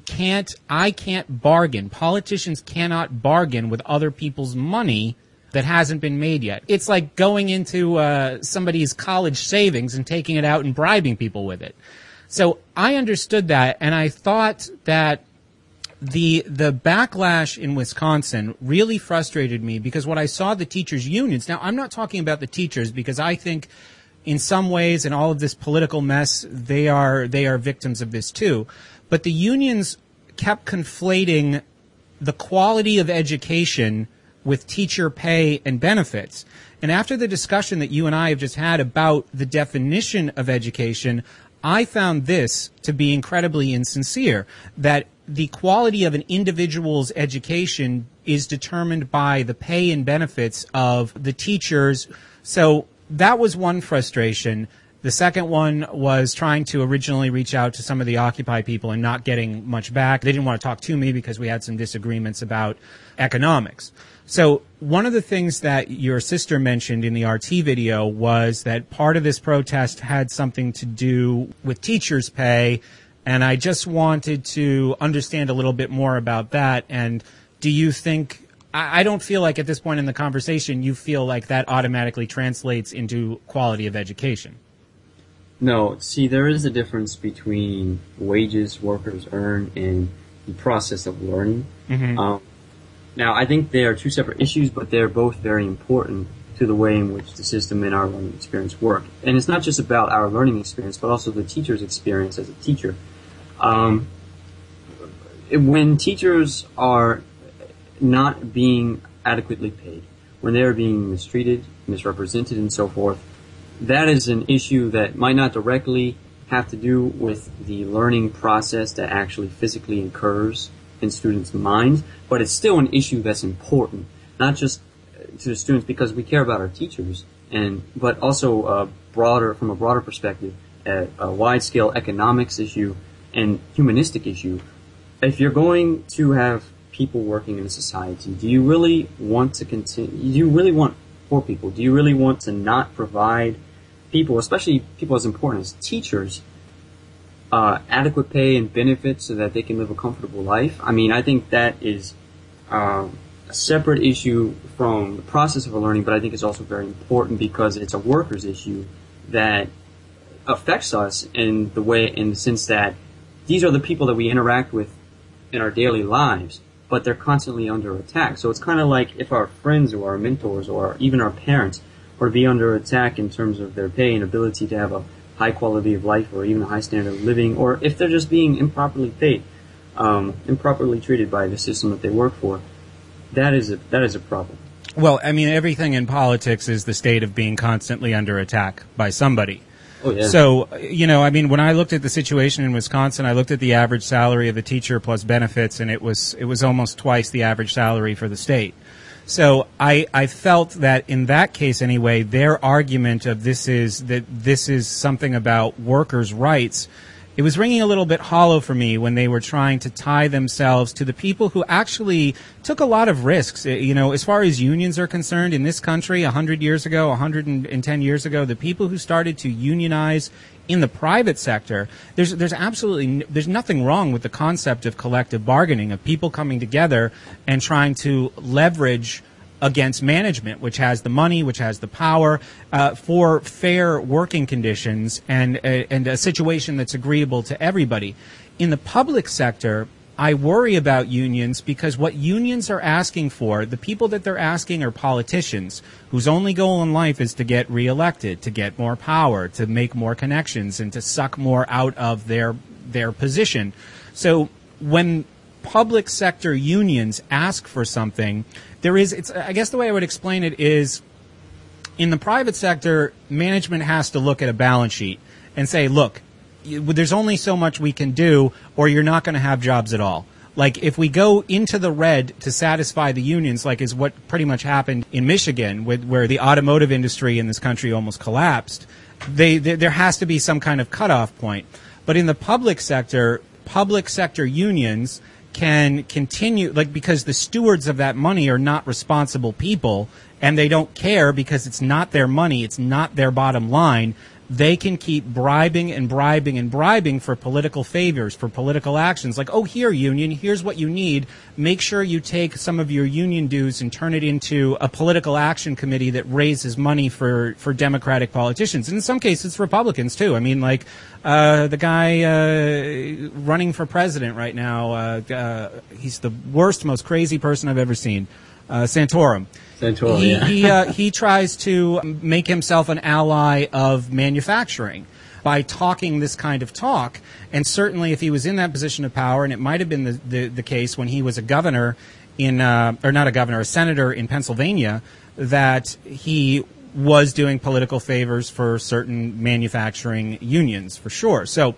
I can't bargain. Politicians cannot bargain with other people's money that hasn't been made yet. It's like going into somebody's college savings and taking it out and bribing people with it. So I understood that, and I thought that the backlash in Wisconsin really frustrated me because what I saw the teachers' unions. Now, I'm not talking about the teachers because I think in some ways in all of this political mess, they are victims of this too. But the unions kept conflating the quality of education with teacher pay and benefits. And after the discussion that you and I have just had about the definition of education, I found this to be incredibly insincere, that the quality of an individual's education is determined by the pay and benefits of the teachers. So that was one frustration. The second one was trying to originally reach out to some of the Occupy people and not getting much back. They didn't want to talk to me because we had some disagreements about economics. So one of the things that your sister mentioned in the RT video was that part of this protest had something to do with teachers' pay, and I just wanted to understand a little bit more about that. And do you think, I don't feel like at this point in the conversation you feel like that automatically translates into quality of education. No, see, there is a difference between wages workers earn and the process of learning. Mm-hmm. Now, I think they are two separate issues, but they're both very important to the way in which the system and our learning experience work. And it's not just about our learning experience, but also the teacher's experience as a teacher. When teachers are not being adequately paid, when they're being mistreated, misrepresented, and so forth, that is an issue that might not directly have to do with the learning process that actually physically occurs in students' minds, but it's still an issue that's important, not just to the students because we care about our teachers, but also from a broader perspective, a wide-scale economics issue and humanistic issue. If you're going to have people working in a society, do you really want to continue? Do you really want poor people? Do you really want to not provide people, especially people as important as teachers, adequate pay and benefits so that they can live a comfortable life? I mean, I think that is a separate issue from the process of learning, but I think it's also very important because it's a workers' issue that affects us in the sense that these are the people that we interact with in our daily lives, but they're constantly under attack. So it's kind of like if our friends or our mentors or even our parents were to be under attack in terms of their pay and ability to have a high quality of life or even a high standard of living, or if they're just being improperly paid, improperly treated by the system that they work for, that is a problem. Well, I mean, everything in politics is the state of being constantly under attack by somebody. Oh, yeah. So, I mean, when I looked at the situation in Wisconsin, I looked at the average salary of the teacher plus benefits, and it was almost twice the average salary for the state. So I felt that in that case anyway, their argument of this is something about workers' rights, it was ringing a little bit hollow for me when they were trying to tie themselves to the people who actually took a lot of risks. As far as unions are concerned in this country, 100 years ago, 110 years ago, the people who started to unionize in the private sector, there's nothing wrong with the concept of collective bargaining, of people coming together and trying to leverage against management, which has the money, which has the power, for fair working conditions and a situation that's agreeable to everybody. In the public sector, I worry about unions because what unions are asking for, the people that they're asking are politicians whose only goal in life is to get reelected, to get more power, to make more connections, and to suck more out of their position. So when public sector unions ask for something, I guess the way I would explain it is, in the private sector, management has to look at a balance sheet and say, look, there's only so much we can do, or you're not going to have jobs at all. Like, if we go into the red to satisfy the unions, like is what pretty much happened in Michigan, where the automotive industry in this country almost collapsed, there has to be some kind of cutoff point. But in the public sector unions can continue, because the stewards of that money are not responsible people, and they don't care because it's not their money, it's not their bottom line. they can keep bribing and bribing and bribing for political favors, for political actions. Like, oh, here, union, here's what you need. Make sure you take some of your union dues and turn it into a political action committee that raises money for Democratic politicians. And in some cases, it's Republicans, too. I mean, like, the guy running for president right now, he's the worst, most crazy person I've ever seen, Santorum. He tries to make himself an ally of manufacturing by talking this kind of talk. And certainly if he was in that position of power, and it might have been the case when he was a governor a senator in Pennsylvania, that he was doing political favors for certain manufacturing unions, for sure. So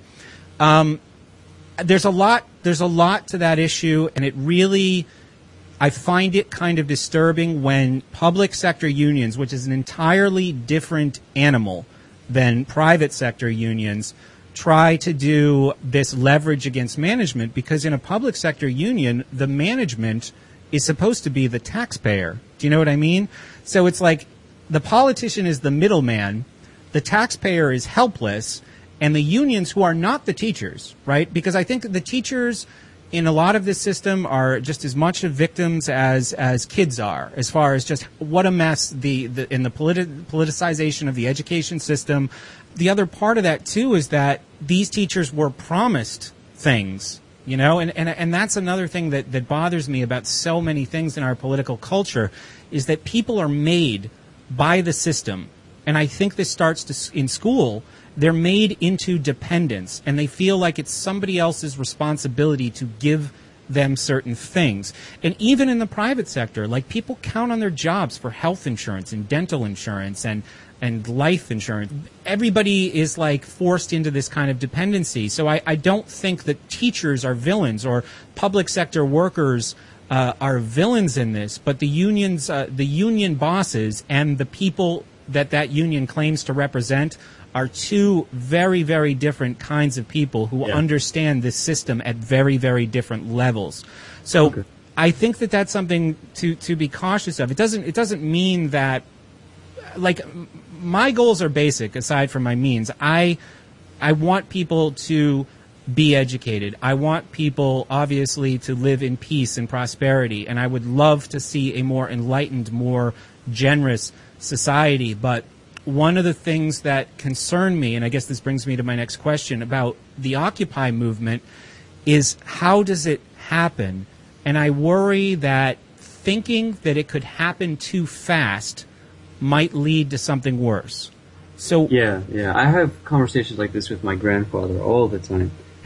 there's a lot to that issue, and it really, I find it kind of disturbing when public sector unions, which is an entirely different animal than private sector unions, try to do this leverage against management, because in a public sector union, the management is supposed to be the taxpayer. Do you know what I mean? So it's like the politician is the middleman, the taxpayer is helpless, and the unions, who are not the teachers, right? Because I think the teachers in a lot of this system are just as much of victims as kids are, as far as just what a mess in the politicization of the education system. The other part of that too is that these teachers were promised things, you know, and that's another thing that bothers me about so many things in our political culture, is that people are made by the system. And I think this starts in school. They're made into dependents, and they feel like it's somebody else's responsibility to give them certain things. And even in the private sector, like, people count on their jobs for health insurance and dental insurance and life insurance. Everybody is like forced into this kind of dependency. So I don't think that teachers are villains or public sector workers are villains in this, but the unions, the union bosses and the people that union claims to represent are two very, very different kinds of people who understand this system at very, very different levels. So I think that's something to be cautious of. It doesn't mean that, like, my goals are basic aside from my means. I want people to be educated. I want people, obviously, to live in peace and prosperity, and I would love to see a more enlightened, more generous society. But one of the things that concern me, and I guess this brings me to my next question about the Occupy movement, is how does it happen? And I worry that thinking that it could happen too fast might lead to something worse. So yeah, I have conversations like this with my grandfather all the time.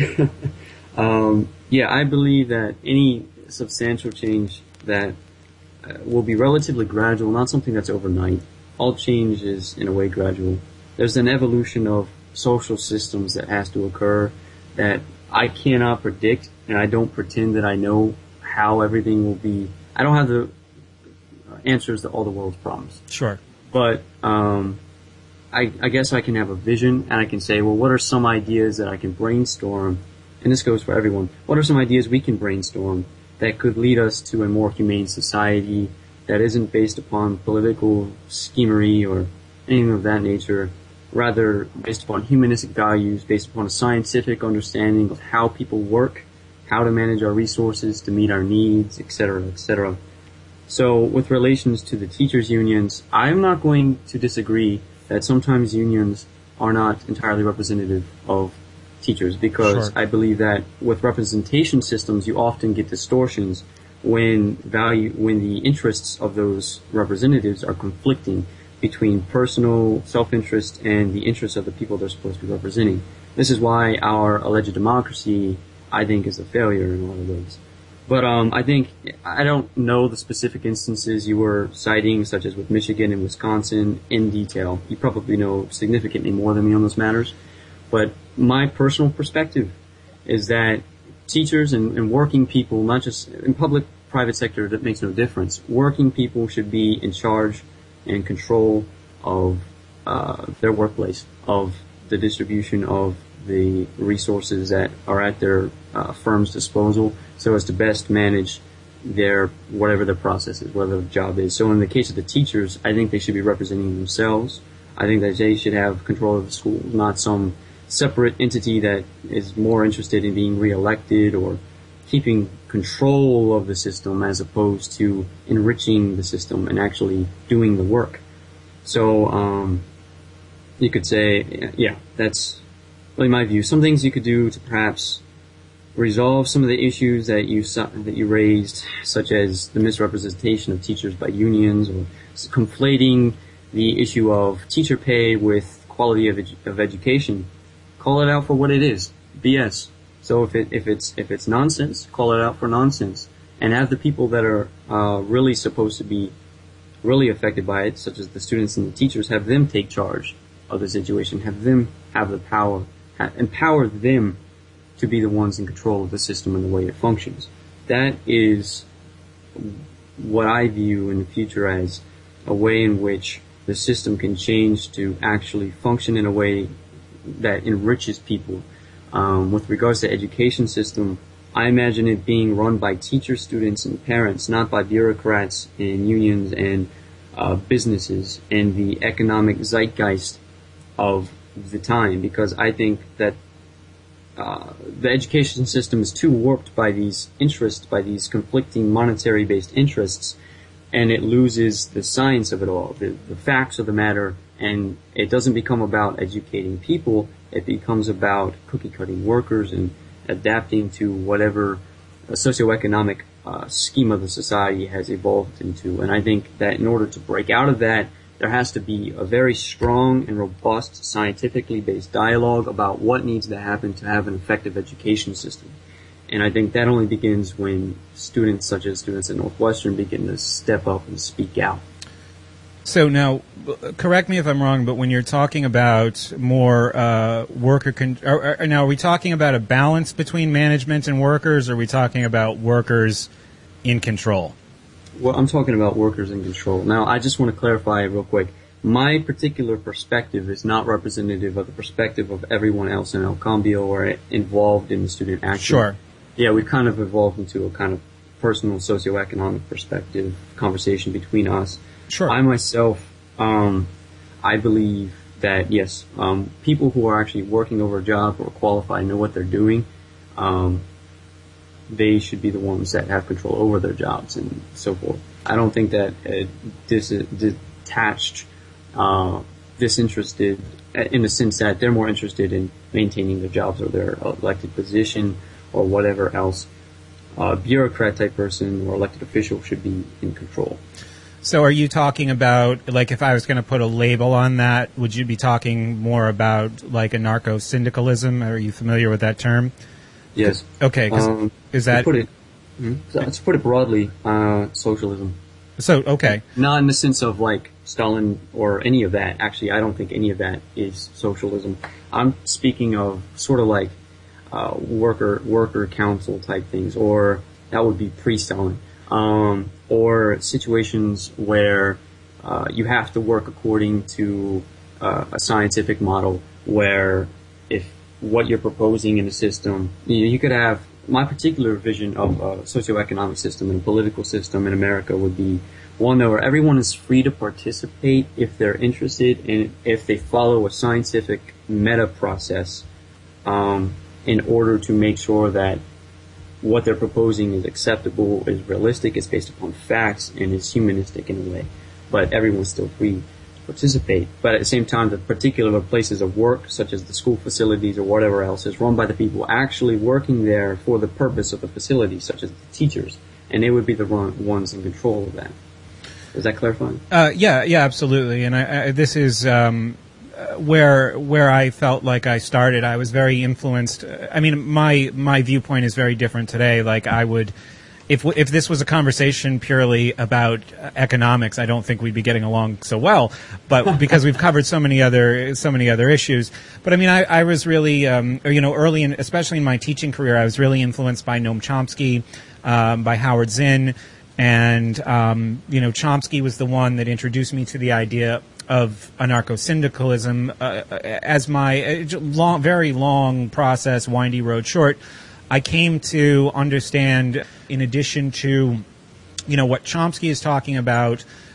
I believe that any substantial change that will be relatively gradual, not something that's overnight. All change is, in a way, gradual. There's an evolution of social systems that has to occur that I cannot predict, and I don't pretend that I know how everything will be. I don't have the answers to all the world's problems. Sure. But I guess I can have a vision, and I can say, well, what are some ideas that I can brainstorm? And this goes for everyone. What are some ideas we can brainstorm that could lead us to a more humane society that isn't based upon political schemery or anything of that nature, rather based upon humanistic values, based upon a scientific understanding of how people work, how to manage our resources to meet our needs, etc., etc. So with relations to the teachers' unions, I'm not going to disagree that sometimes unions are not entirely representative of teachers, because I believe that with representation systems, you often get distortions when the interests of those representatives are conflicting between personal self-interest and the interests of the people they're supposed to be representing. This is why our alleged democracy, I think, is a failure in a lot of ways. But I don't know the specific instances you were citing, such as with Michigan and Wisconsin, in detail. You probably know significantly more than me on those matters. But my personal perspective is that teachers and working people, not just in public, private sector, that makes no difference. Working people should be in charge and control of their workplace, of the distribution of the resources that are at their firm's disposal, so as to best manage whatever their process is, whatever the job is. So in the case of the teachers, I think they should be representing themselves. I think that they should have control of the school, not some separate entity that is more interested in being reelected or keeping control of the system as opposed to enriching the system and actually doing the work. So, you could say, yeah, that's really my view. Some things you could do to perhaps resolve some of the issues that you raised, such as the misrepresentation of teachers by unions, or conflating the issue of teacher pay with quality of education. Call it out for what it is, BS. So if it's nonsense, call it out for nonsense, and have the people that are really supposed to be really affected by it, such as the students and the teachers, have them take charge of the situation, have them have the power, empower them to be the ones in control of the system and the way it functions. That is what I view in the future as a way in which the system can change to actually function in a way that enriches people. With regards to the education system, I imagine it being run by teachers, students, and parents, not by bureaucrats and unions and businesses and the economic zeitgeist of the time, because I think that the education system is too warped by these interests, by these conflicting monetary-based interests, and it loses the science of it all, the facts of the matter, and it doesn't become about educating people. It becomes about cookie-cutting workers and adapting to whatever socioeconomic scheme of the society has evolved into. And I think that in order to break out of that, there has to be a very strong and robust, scientifically based dialogue about what needs to happen to have an effective education system. And I think that only begins when students, such as students at Northwestern, begin to step up and speak out. So now, correct me if I'm wrong, but when you're talking about more now are we talking about a balance between management and workers, or are we talking about workers in control? Well, I'm talking about workers in control. Now, I just want to clarify real quick. My particular perspective is not representative of the perspective of everyone else in El Cambio or involved in the student action. Sure. Yeah, we've kind of evolved into a kind of personal socioeconomic perspective conversation between us. Sure. I myself, I believe that, yes, people who are actually working over a job or qualified, know what they're doing, they should be the ones that have control over their jobs and so forth. I don't think that detached, disinterested, in the sense that they're more interested in maintaining their jobs or their elected position or whatever else. Bureaucrat type person or elected official should be in control. So are you talking about, like, if I was going to put a label on that, would you be talking more about, like, anarcho-syndicalism? Are you familiar with that term? Yes. Okay. Is that... Let's put it broadly, socialism. So, okay. Not in the sense of, like, Stalin or any of that. Actually, I don't think any of that is socialism. I'm speaking of sort of like worker council type things, or that would be pre-Stalin. Or situations where you have to work according to a scientific model, where if what you're proposing in the system, you could have, my particular vision of a socioeconomic system and a political system in America would be one where everyone is free to participate if they're interested and if they follow a scientific meta process in order to make sure that what they're proposing is acceptable, is realistic, is based upon facts, and is humanistic in a way. But everyone's still free to participate. But at the same time, the particular places of work, such as the school facilities or whatever else, is run by the people actually working there for the purpose of the facility, such as the teachers. And they would be the ones in control of that. Is that clarifying? Yeah, absolutely. And this is where I felt like I started. I was very influenced. I mean, my viewpoint is very different today. Like, I would, if this was a conversation purely about economics, I don't think we'd be getting along so well. But because we've covered so many other issues. But I mean, I was really, early in, especially in my teaching career, I was really influenced by Noam Chomsky, by Howard Zinn. And, Chomsky was the one that introduced me to the idea of anarcho-syndicalism. As my very long process, windy road short, I came to understand, in addition to, what Chomsky is talking about,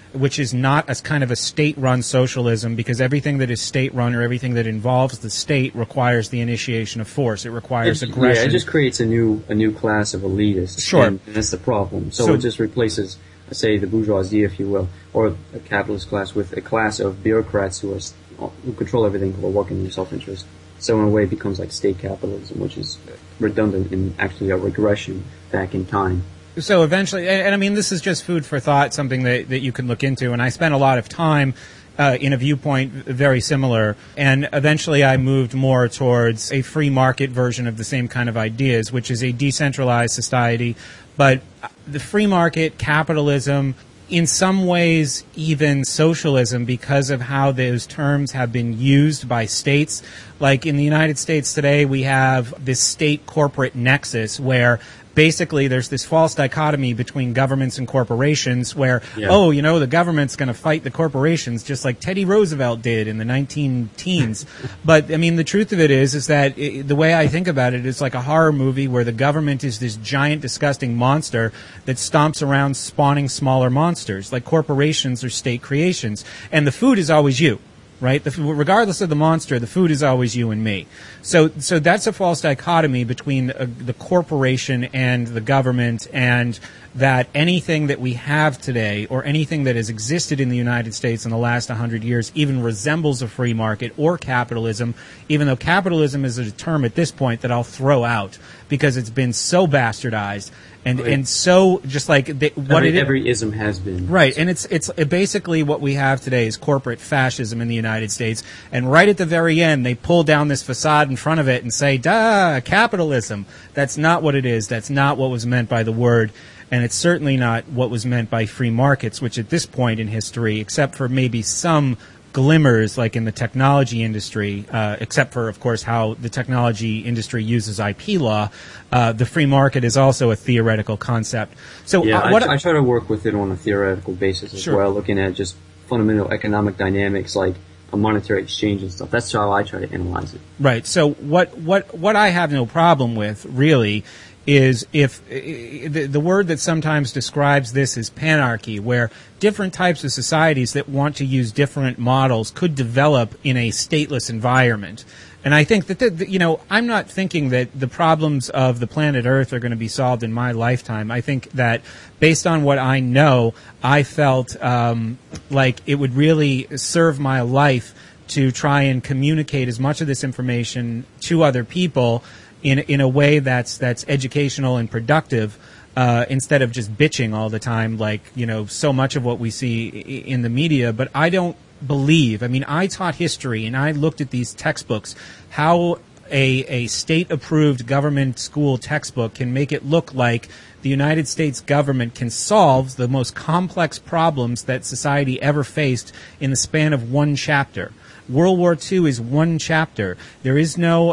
which is not as kind of a state-run socialism, because everything that is state-run or everything that involves the state requires the initiation of force. It requires aggression. Yeah, it just creates a new class of elitists. Sure. And that's the problem. So it just replaces, say, the bourgeoisie, if you will, or a capitalist class with a class of bureaucrats who control everything, who are working in their self-interest. So in a way it becomes like state capitalism, which is redundant and actually a regression back in time. So eventually, and I mean, this is just food for thought, something that you can look into. And I spent a lot of time in a viewpoint very similar. And eventually I moved more towards a free market version of the same kind of ideas, which is a decentralized society. But the free market, capitalism, in some ways even socialism, because of how those terms have been used by states. Like in the United States today, we have this state-corporate nexus where basically there's this false dichotomy between governments and corporations where, the government's going to fight the corporations just like Teddy Roosevelt did in the 19-teens. But, I mean, the truth of it is that the way I think about it is like a horror movie where the government is this giant, disgusting monster that stomps around spawning smaller monsters. Like corporations are state creations. And the food is always you. Right? Regardless of the monster, the food is always you and me. So that's a false dichotomy between the corporation and the government, and that anything that we have today or anything that has existed in the United States in the last 100 years even resembles a free market or capitalism, even though capitalism is a term at this point that I'll throw out because it's been so bastardized. And so just like every ism has been right, and it's basically what we have today is corporate fascism in the United States. And right at the very end, they pull down this facade in front of it and say, "Duh, capitalism." That's not what it is. That's not what was meant by the word, and it's certainly not what was meant by free markets. Which at this point in history, except for maybe some glimmers like in the technology industry, except for, of course, how the technology industry uses IP law, the free market is also a theoretical concept. So I try to work with it on a theoretical basis as well, looking at just fundamental economic dynamics like a monetary exchange and stuff. That's how I try to analyze it. Right. So what I have no problem with, really, is if the word that sometimes describes this is panarchy, where different types of societies that want to use different models could develop in a stateless environment. And I think that, I'm not thinking that the problems of the planet Earth are going to be solved in my lifetime. I think that based on what I know, I felt like it would really serve my life to try and communicate as much of this information to other people in a way that's educational and productive, instead of just bitching all the time, like, so much of what we see in the media. But I don't believe, I taught history and I looked at these textbooks, how a state-approved government school textbook can make it look like the United States government can solve the most complex problems that society ever faced in the span of one chapter. World War II is one chapter. There is no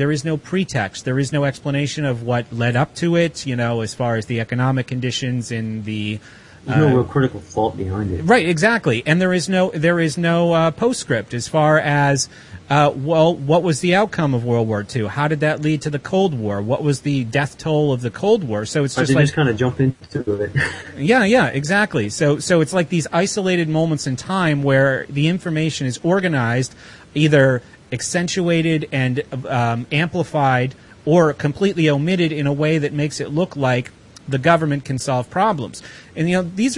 pretext. There is no explanation of what led up to it, as far as the economic conditions in the There's no real critical thought behind it. Right, exactly. And there is no postscript as far as what was the outcome of World War II? How did that lead to the Cold War? What was the death toll of the Cold War? So it's just kind of jump into it. Yeah, exactly. So it's like these isolated moments in time where the information is organized, either accentuated and amplified, or completely omitted in a way that makes it look like the government can solve problems. And these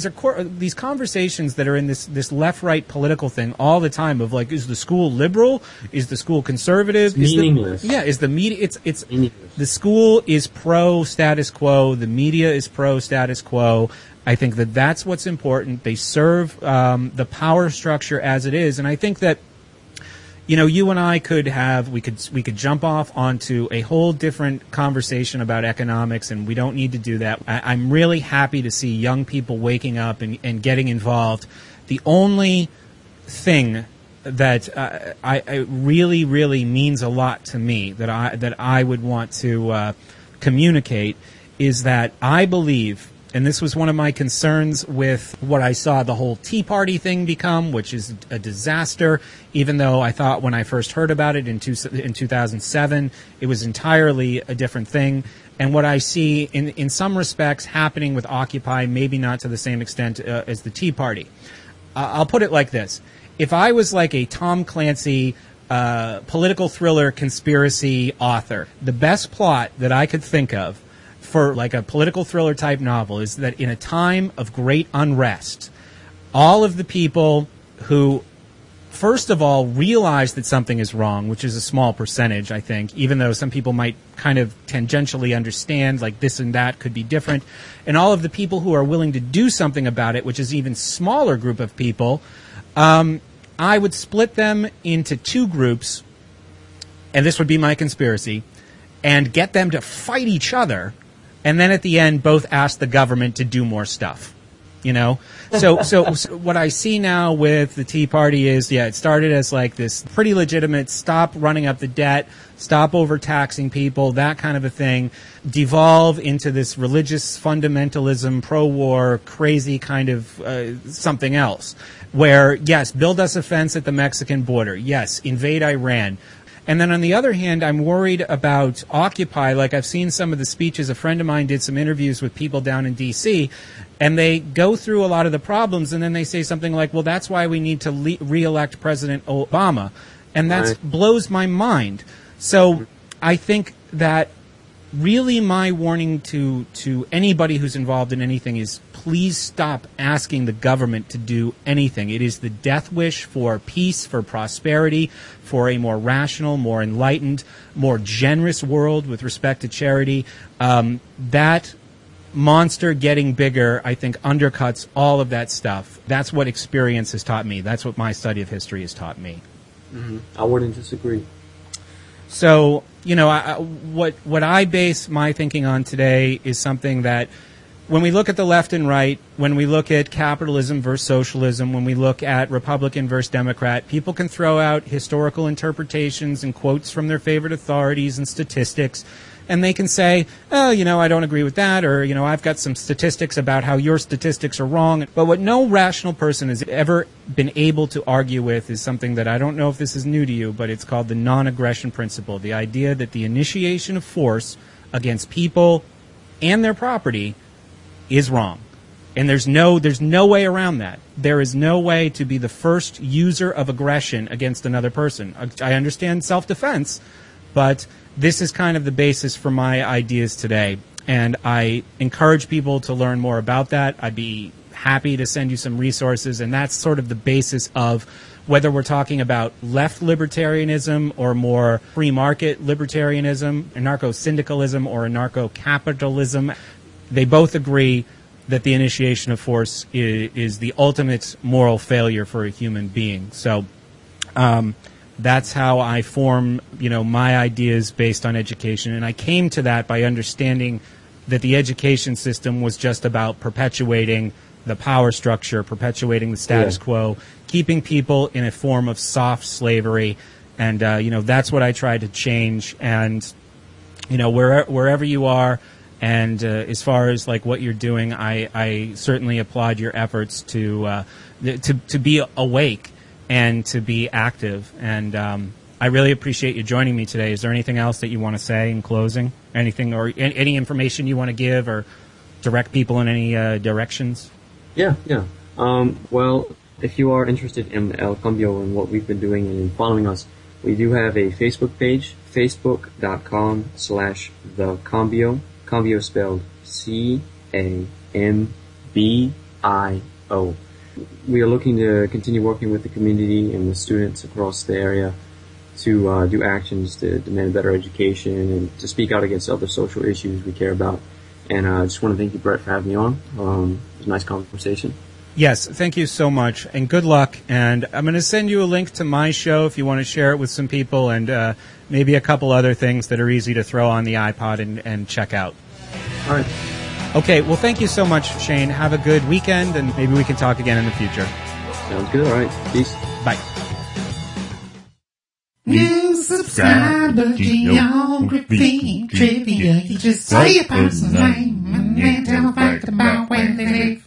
conversations that are in this left-right political thing all the time of like, is the school liberal? Is the school conservative? It's meaningless. Is the media? It's meaningless. The school is pro status quo. The media is pro status quo. I think that's what's important. They serve the power structure as it is, and I think that you and I we could jump off onto a whole different conversation about economics, and we don't need to do that. I'm really happy to see young people waking up and getting involved. The only thing that I really, really means a lot to me that I would want to communicate is that I believe, and this was one of my concerns with what I saw the whole Tea Party thing become, which is a disaster, even though I thought when I first heard about it in 2007, it was entirely a different thing. and what I see in some respects happening with Occupy, maybe not to the same extent as the Tea Party. I'll put it like this. If I was like a Tom Clancy political thriller conspiracy author, the best plot that I could think of for like a political thriller type novel is that in a time of great unrest, all of the people who first of all realize that something is wrong, which is a small percentage, I think, even though some people might kind of tangentially understand like this and that could be different, and all of the people who are willing to do something about it, which is an even smaller group of people, I would split them into two groups, and this would be my conspiracy, and get them to fight each other, and then at the end both ask the government to do more stuff. You know, so what I see now with the Tea Party is, it started as like this pretty legitimate stop running up the debt, stop overtaxing people, that kind of a thing, devolve into this religious fundamentalism, pro-war, crazy kind of something else, where, yes, build us a fence at the Mexican border, yes, invade Iran. And then on the other hand, I'm worried about Occupy. Like I've seen some of the speeches. A friend of mine did some interviews with people down in D.C., and they go through a lot of the problems, and then they say something like, well, that's why we need to re-elect President Obama. And that blows my mind. So I think that really my warning to anybody who's involved in anything is please stop asking the government to do anything. It is the death wish for peace, for prosperity, for a more rational, more enlightened, more generous world with respect to charity. That monster getting bigger, I think, undercuts all of that stuff. That's what experience has taught me. That's what my study of history has taught me. Mm-hmm. I wouldn't disagree. So, what I base my thinking on today is something that when we look at the left and right, when we look at capitalism versus socialism, when we look at Republican versus Democrat, people can throw out historical interpretations and quotes from their favorite authorities and statistics, and they can say, oh, I don't agree with that, or, I've got some statistics about how your statistics are wrong. But what no rational person has ever been able to argue with is something that I don't know if this is new to you, but it's called the non-aggression principle, the idea that the initiation of force against people and their property is wrong. And there's no way around that. There is no way to be the first user of aggression against another person. I understand self-defense, but this is kind of the basis for my ideas today. And I encourage people to learn more about that. I'd be happy to send you some resources, and that's sort of the basis of whether we're talking about left libertarianism or more free market libertarianism, anarcho-syndicalism or anarcho-capitalism. They both agree that the initiation of force is the ultimate moral failure for a human being. So that's how I form, my ideas based on education. And I came to that by understanding that the education system was just about perpetuating the power structure, perpetuating the status quo, keeping people in a form of soft slavery. And, that's what I tried to change. And, wherever you are, and as far as like what you're doing, I certainly applaud your efforts to be awake and to be active. And I really appreciate you joining me today. Is there anything else that you want to say in closing? Anything or any information you want to give or direct people in any directions? Yeah. Well, if you are interested in El Cambio and what we've been doing and in following us, we do have a Facebook page, facebook.com/The Cambio. Cambio spelled C-A-M-B-I-O. We are looking to continue working with the community and with students across the area to do actions to demand better education and to speak out against other social issues we care about. And I just want to thank you, Brett, for having me on. It was a nice conversation. Yes, thank you so much, and good luck. And I'm going to send you a link to my show if you want to share it with some people, and maybe a couple other things that are easy to throw on the iPod and check out. All right. Okay, well, thank you so much, Shane. Have a good weekend, and maybe we can talk again in the future. Sounds good. All right. Peace. Bye. You subscribe to Geography Trivia. You just say a person's name and then tell a fact about where they live.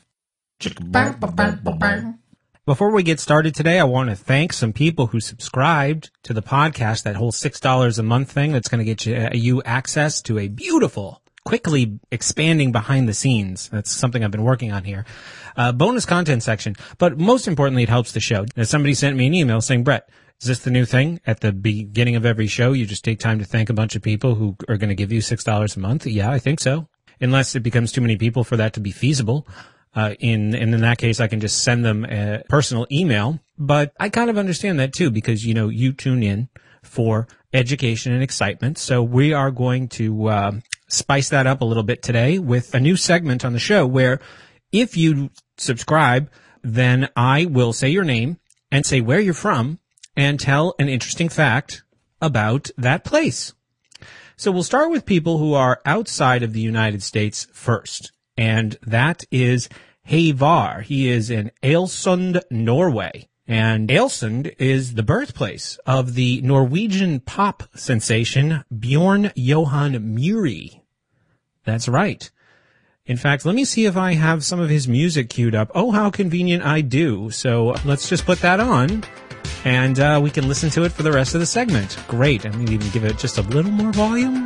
Before we get started today, I want to thank some people who subscribed to the podcast, that whole $6 a month thing that's going to get you access to a beautiful quickly expanding behind the scenes. That's something I've been working on here. Bonus content section. But most importantly, it helps the show. Now, somebody sent me an email saying, Brett, is this the new thing? At the beginning of every show, you just take time to thank a bunch of people who are going to give you $6 a month? Yeah, I think so. Unless it becomes too many people for that to be feasible. In that case, I can just send them a personal email. But I kind of understand that too, because, you know, you tune in for education and excitement. So we are going to spice that up a little bit today with a new segment on the show where if you subscribe, then I will say your name and say where you're from and tell an interesting fact about that place. So we'll start with people who are outside of the United States first, and that is Havar. He is in Ålesund, Norway. And Ålesund is the birthplace of the Norwegian pop sensation Bjorn Johan Muri. That's right. In fact, let me see if I have some of his music queued up. Oh, how convenient I do. So let's just put that on, and we can listen to it for the rest of the segment. Great. I'm going to even give it just a little more volume.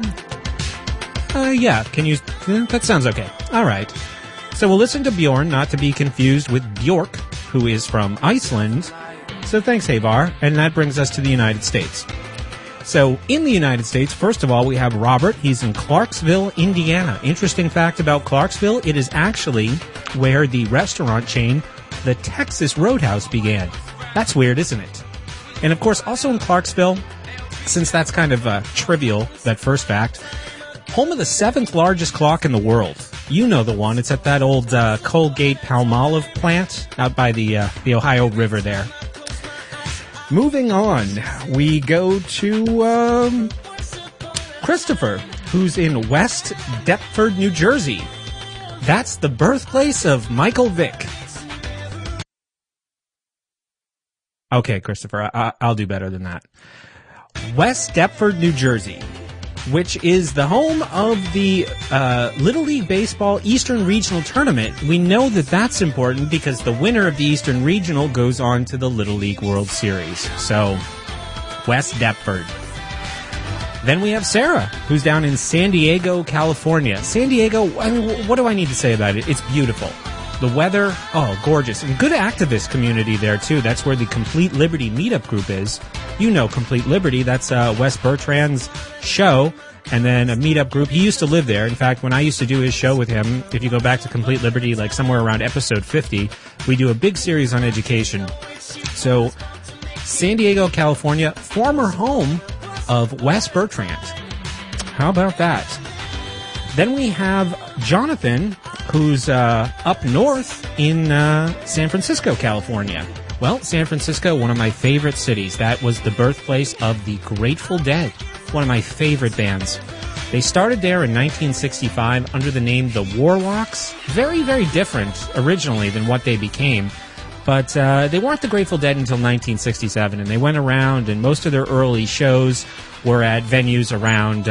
Yeah, can you... That sounds okay. All right. So we'll listen to Bjorn, not to be confused with Bjork, who is from Iceland. So thanks, Havar. And that brings us to the United States. So in the United States, first of all, we have Robert. He's in Clarksville, Indiana. Interesting fact about Clarksville, it is actually where the restaurant chain, the Texas Roadhouse, began. That's weird, isn't it? And of course, also in Clarksville, since that's kind of trivial, that first fact, home of the 7th largest clock in the world. You know the one. It's at that old Colgate-Palmolive plant out by the Ohio River there. Moving on, we go to Christopher, who's in West Deptford, New Jersey. That's the birthplace of Michael Vick. Okay, Christopher, I'll do better than that. West Deptford, New Jersey, which is the home of the Little League Baseball Eastern Regional Tournament. We know that that's important because the winner of the Eastern Regional goes on to the Little League World Series. So, West Deptford. Then we have Sarah, who's down in San Diego, California. San Diego, I mean, what do I need to say about it? It's beautiful. The weather, oh, gorgeous. And good activist community there, too. That's where the Complete Liberty meetup group is. You know Complete Liberty. That's Wes Bertrand's show. And then a meetup group. He used to live there. In fact, when I used to do his show with him, if you go back to Complete Liberty, like somewhere around episode 50, we do a big series on education. So, San Diego, California, former home of Wes Bertrand. How about that? Then we have Jonathan, who's up north in San Francisco, California. Well, San Francisco, one of my favorite cities. That was the birthplace of the Grateful Dead, one of my favorite bands. They started there in 1965 under the name The Warlocks. Very, very different originally than what they became. But they weren't the Grateful Dead until 1967, and they went around, and most of their early shows were at venues around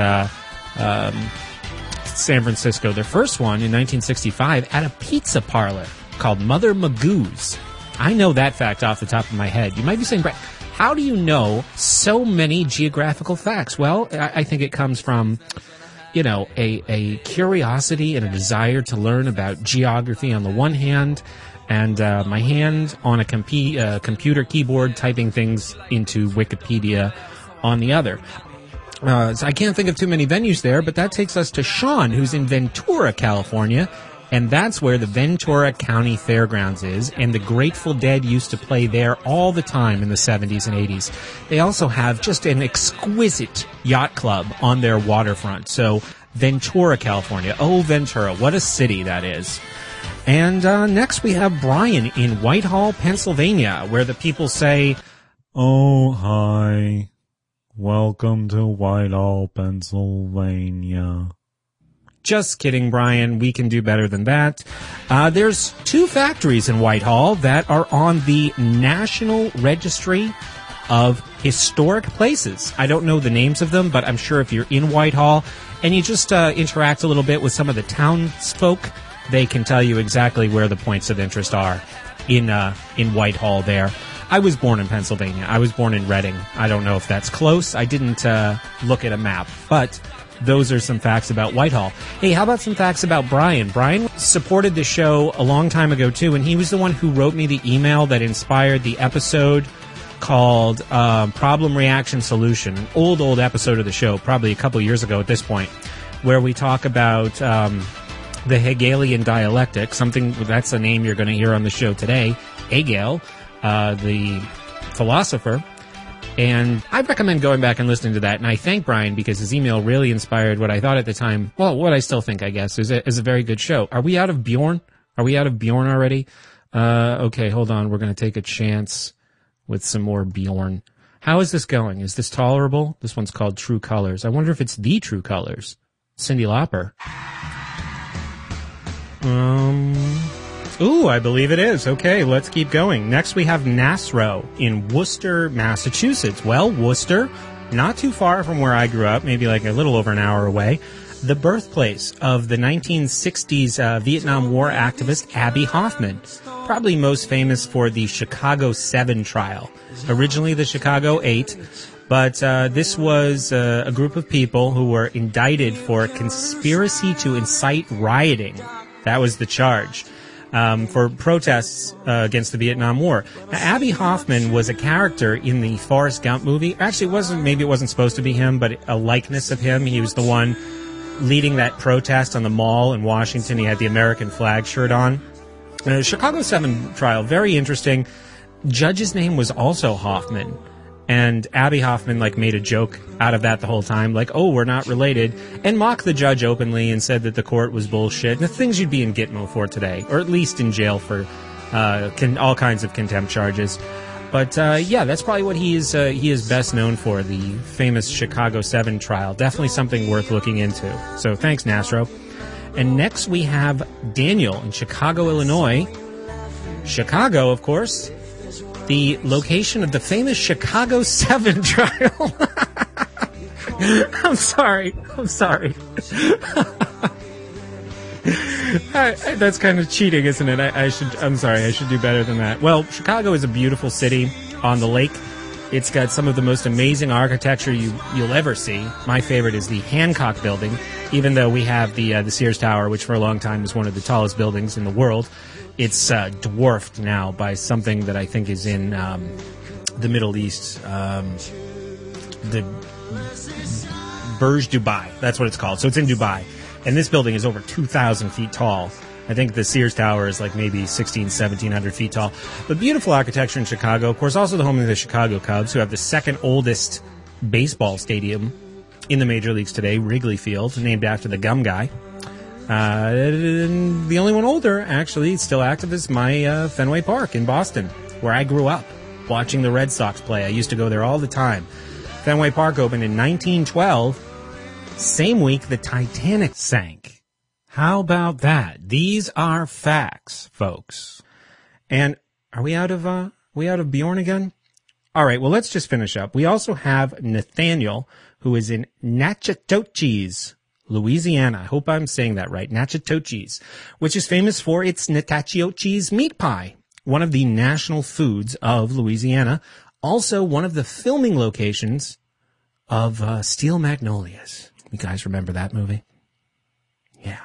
San Francisco. Their first one in 1965 at a pizza parlor called Mother Magoo's. I know that fact off the top of my head. You might be saying, Brett, how do you know so many geographical facts? Well, I think it comes from, you know, a curiosity and a desire to learn about geography on the one hand, and my hand on a computer keyboard typing things into Wikipedia on the other. So I can't think of too many venues there, but that takes us to Sean, who's in Ventura, California, and that's where the Ventura County Fairgrounds is, and the Grateful Dead used to play there all the time in the 70s and 80s. They also have just an exquisite yacht club on their waterfront. So Ventura, California. Oh, Ventura, what a city that is. And next we have Brian in Whitehall, Pennsylvania, where the people say, "Oh, hi. Welcome to Whitehall, Pennsylvania." Just kidding, Brian. We can do better than that. There's 2 factories in Whitehall that are on the National Registry of Historic Places. I don't know the names of them, but I'm sure if you're in Whitehall and you just interact a little bit with some of the townsfolk, they can tell you exactly where the points of interest are in Whitehall there. I was born in Pennsylvania. I was born in Reading. I don't know if that's close. I didn't look at a map. But those are some facts about Whitehall. Hey, how about some facts about Brian? Brian supported the show a long time ago, too, and he was the one who wrote me the email that inspired the episode called Problem Reaction Solution, an old episode of the show, probably a couple years ago at this point, where we talk about the Hegelian dialectic, something that's a name you're going to hear on the show today, Hegel, the philosopher. And I recommend going back and listening to that. And I thank Brian because his email really inspired what I thought at the time, well, what I still think, I guess, is a very good show. Are we out of Bjorn? Are we out of Bjorn already? Okay, hold on. We're going to take a chance with some more Bjorn. How is this going? Is this tolerable? This one's called True Colors. I wonder if it's the True Colors. Cyndi Lauper. Ooh, I believe it is. Okay, let's keep going. Next we have Nasro in Worcester, Massachusetts. Well, Worcester, not too far from where I grew up, maybe like a little over an hour away. The birthplace of the 1960s Vietnam War activist Abbie Hoffman, probably most famous for the Chicago 7 trial. Originally the Chicago 8, but this was a group of people who were indicted for conspiracy to incite rioting. That was the charge. For protests against the Vietnam War. Now, Abbie Hoffman was a character in the Forrest Gump movie. Actually, maybe it wasn't supposed to be him, but a likeness of him. He was the one leading that protest on the mall in Washington. He had the American flag shirt on. Chicago 7 trial, very interesting. Judge's name was also Hoffman. And Abbie Hoffman, made a joke out of that the whole time, oh, we're not related, and mocked the judge openly and said that the court was bullshit. And the things you'd be in Gitmo for today, or at least in jail for all kinds of contempt charges. But, yeah, that's probably what he is best known for, the famous Chicago 7 trial. Definitely something worth looking into. So thanks, Nasro. And next we have Daniel in Chicago, Illinois. Chicago, of course, the location of the famous Chicago 7 trial. I'm sorry. That's kind of cheating, isn't it? I'm sorry, I should do better than that. Well, Chicago is a beautiful city on the lake. It's got some of the most amazing architecture you'll ever see. My favorite is the Hancock Building, even though we have the Sears Tower, which for a long time was one of the tallest buildings in the world. It's dwarfed now by something that I think is in the Middle East, the Burj Dubai. That's what it's called. So it's in Dubai. And this building is over 2,000 feet tall. I think the Sears Tower is maybe 1,700 feet tall. But beautiful architecture in Chicago. Of course, also the home of the Chicago Cubs, who have the second oldest baseball stadium in the major leagues today, Wrigley Field, named after the gum guy. The only one older, actually, still active, is my Fenway Park in Boston, where I grew up watching the Red Sox play. I used to go there all the time. Fenway Park opened in 1912. Same week the Titanic sank. How about that? These are facts, folks. And are we out of Bjorn again? All right, well, let's just finish up. We also have Nathaniel, who is in Natchitoches, Louisiana. I hope I'm saying that right. Natchitoches, which is famous for its Natchitoches meat pie, one of the national foods of Louisiana. Also one of the filming locations of Steel Magnolias. You guys remember that movie? Yeah.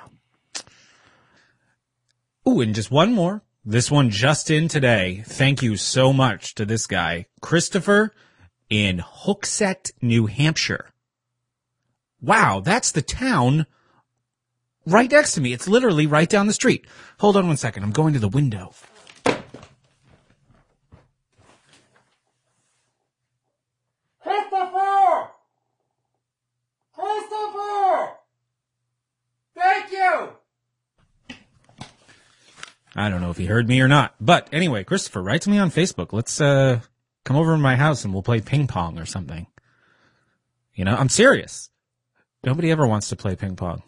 Ooh, and just one more. This one just in today. Thank you so much to this guy, Christopher in Hooksett, New Hampshire. Wow, that's the town right next to me. It's literally right down the street. Hold on one second. I'm going to the window. Christopher! Christopher! Thank you! I don't know if he heard me or not. But anyway, Christopher, write to me on Facebook. Let's come over to my house and we'll play ping pong or something. You know, I'm serious. Nobody ever wants to play ping pong.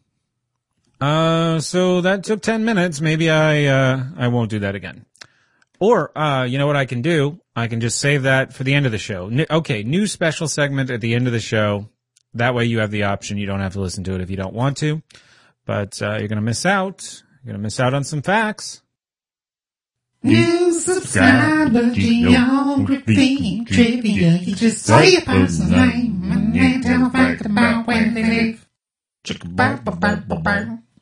So that took 10 minutes. Maybe I won't do that again. Or, you know what I can do? I can just save that for the end of the show. Okay, new special segment at the end of the show. That way you have the option. You don't have to listen to it if you don't want to. But, you're gonna miss out. You're gonna miss out on some facts. New subscriber, geography, trivia. You just say your person's name. and then tell a fact about where they live. Chicka-bow-bow-bow-bow.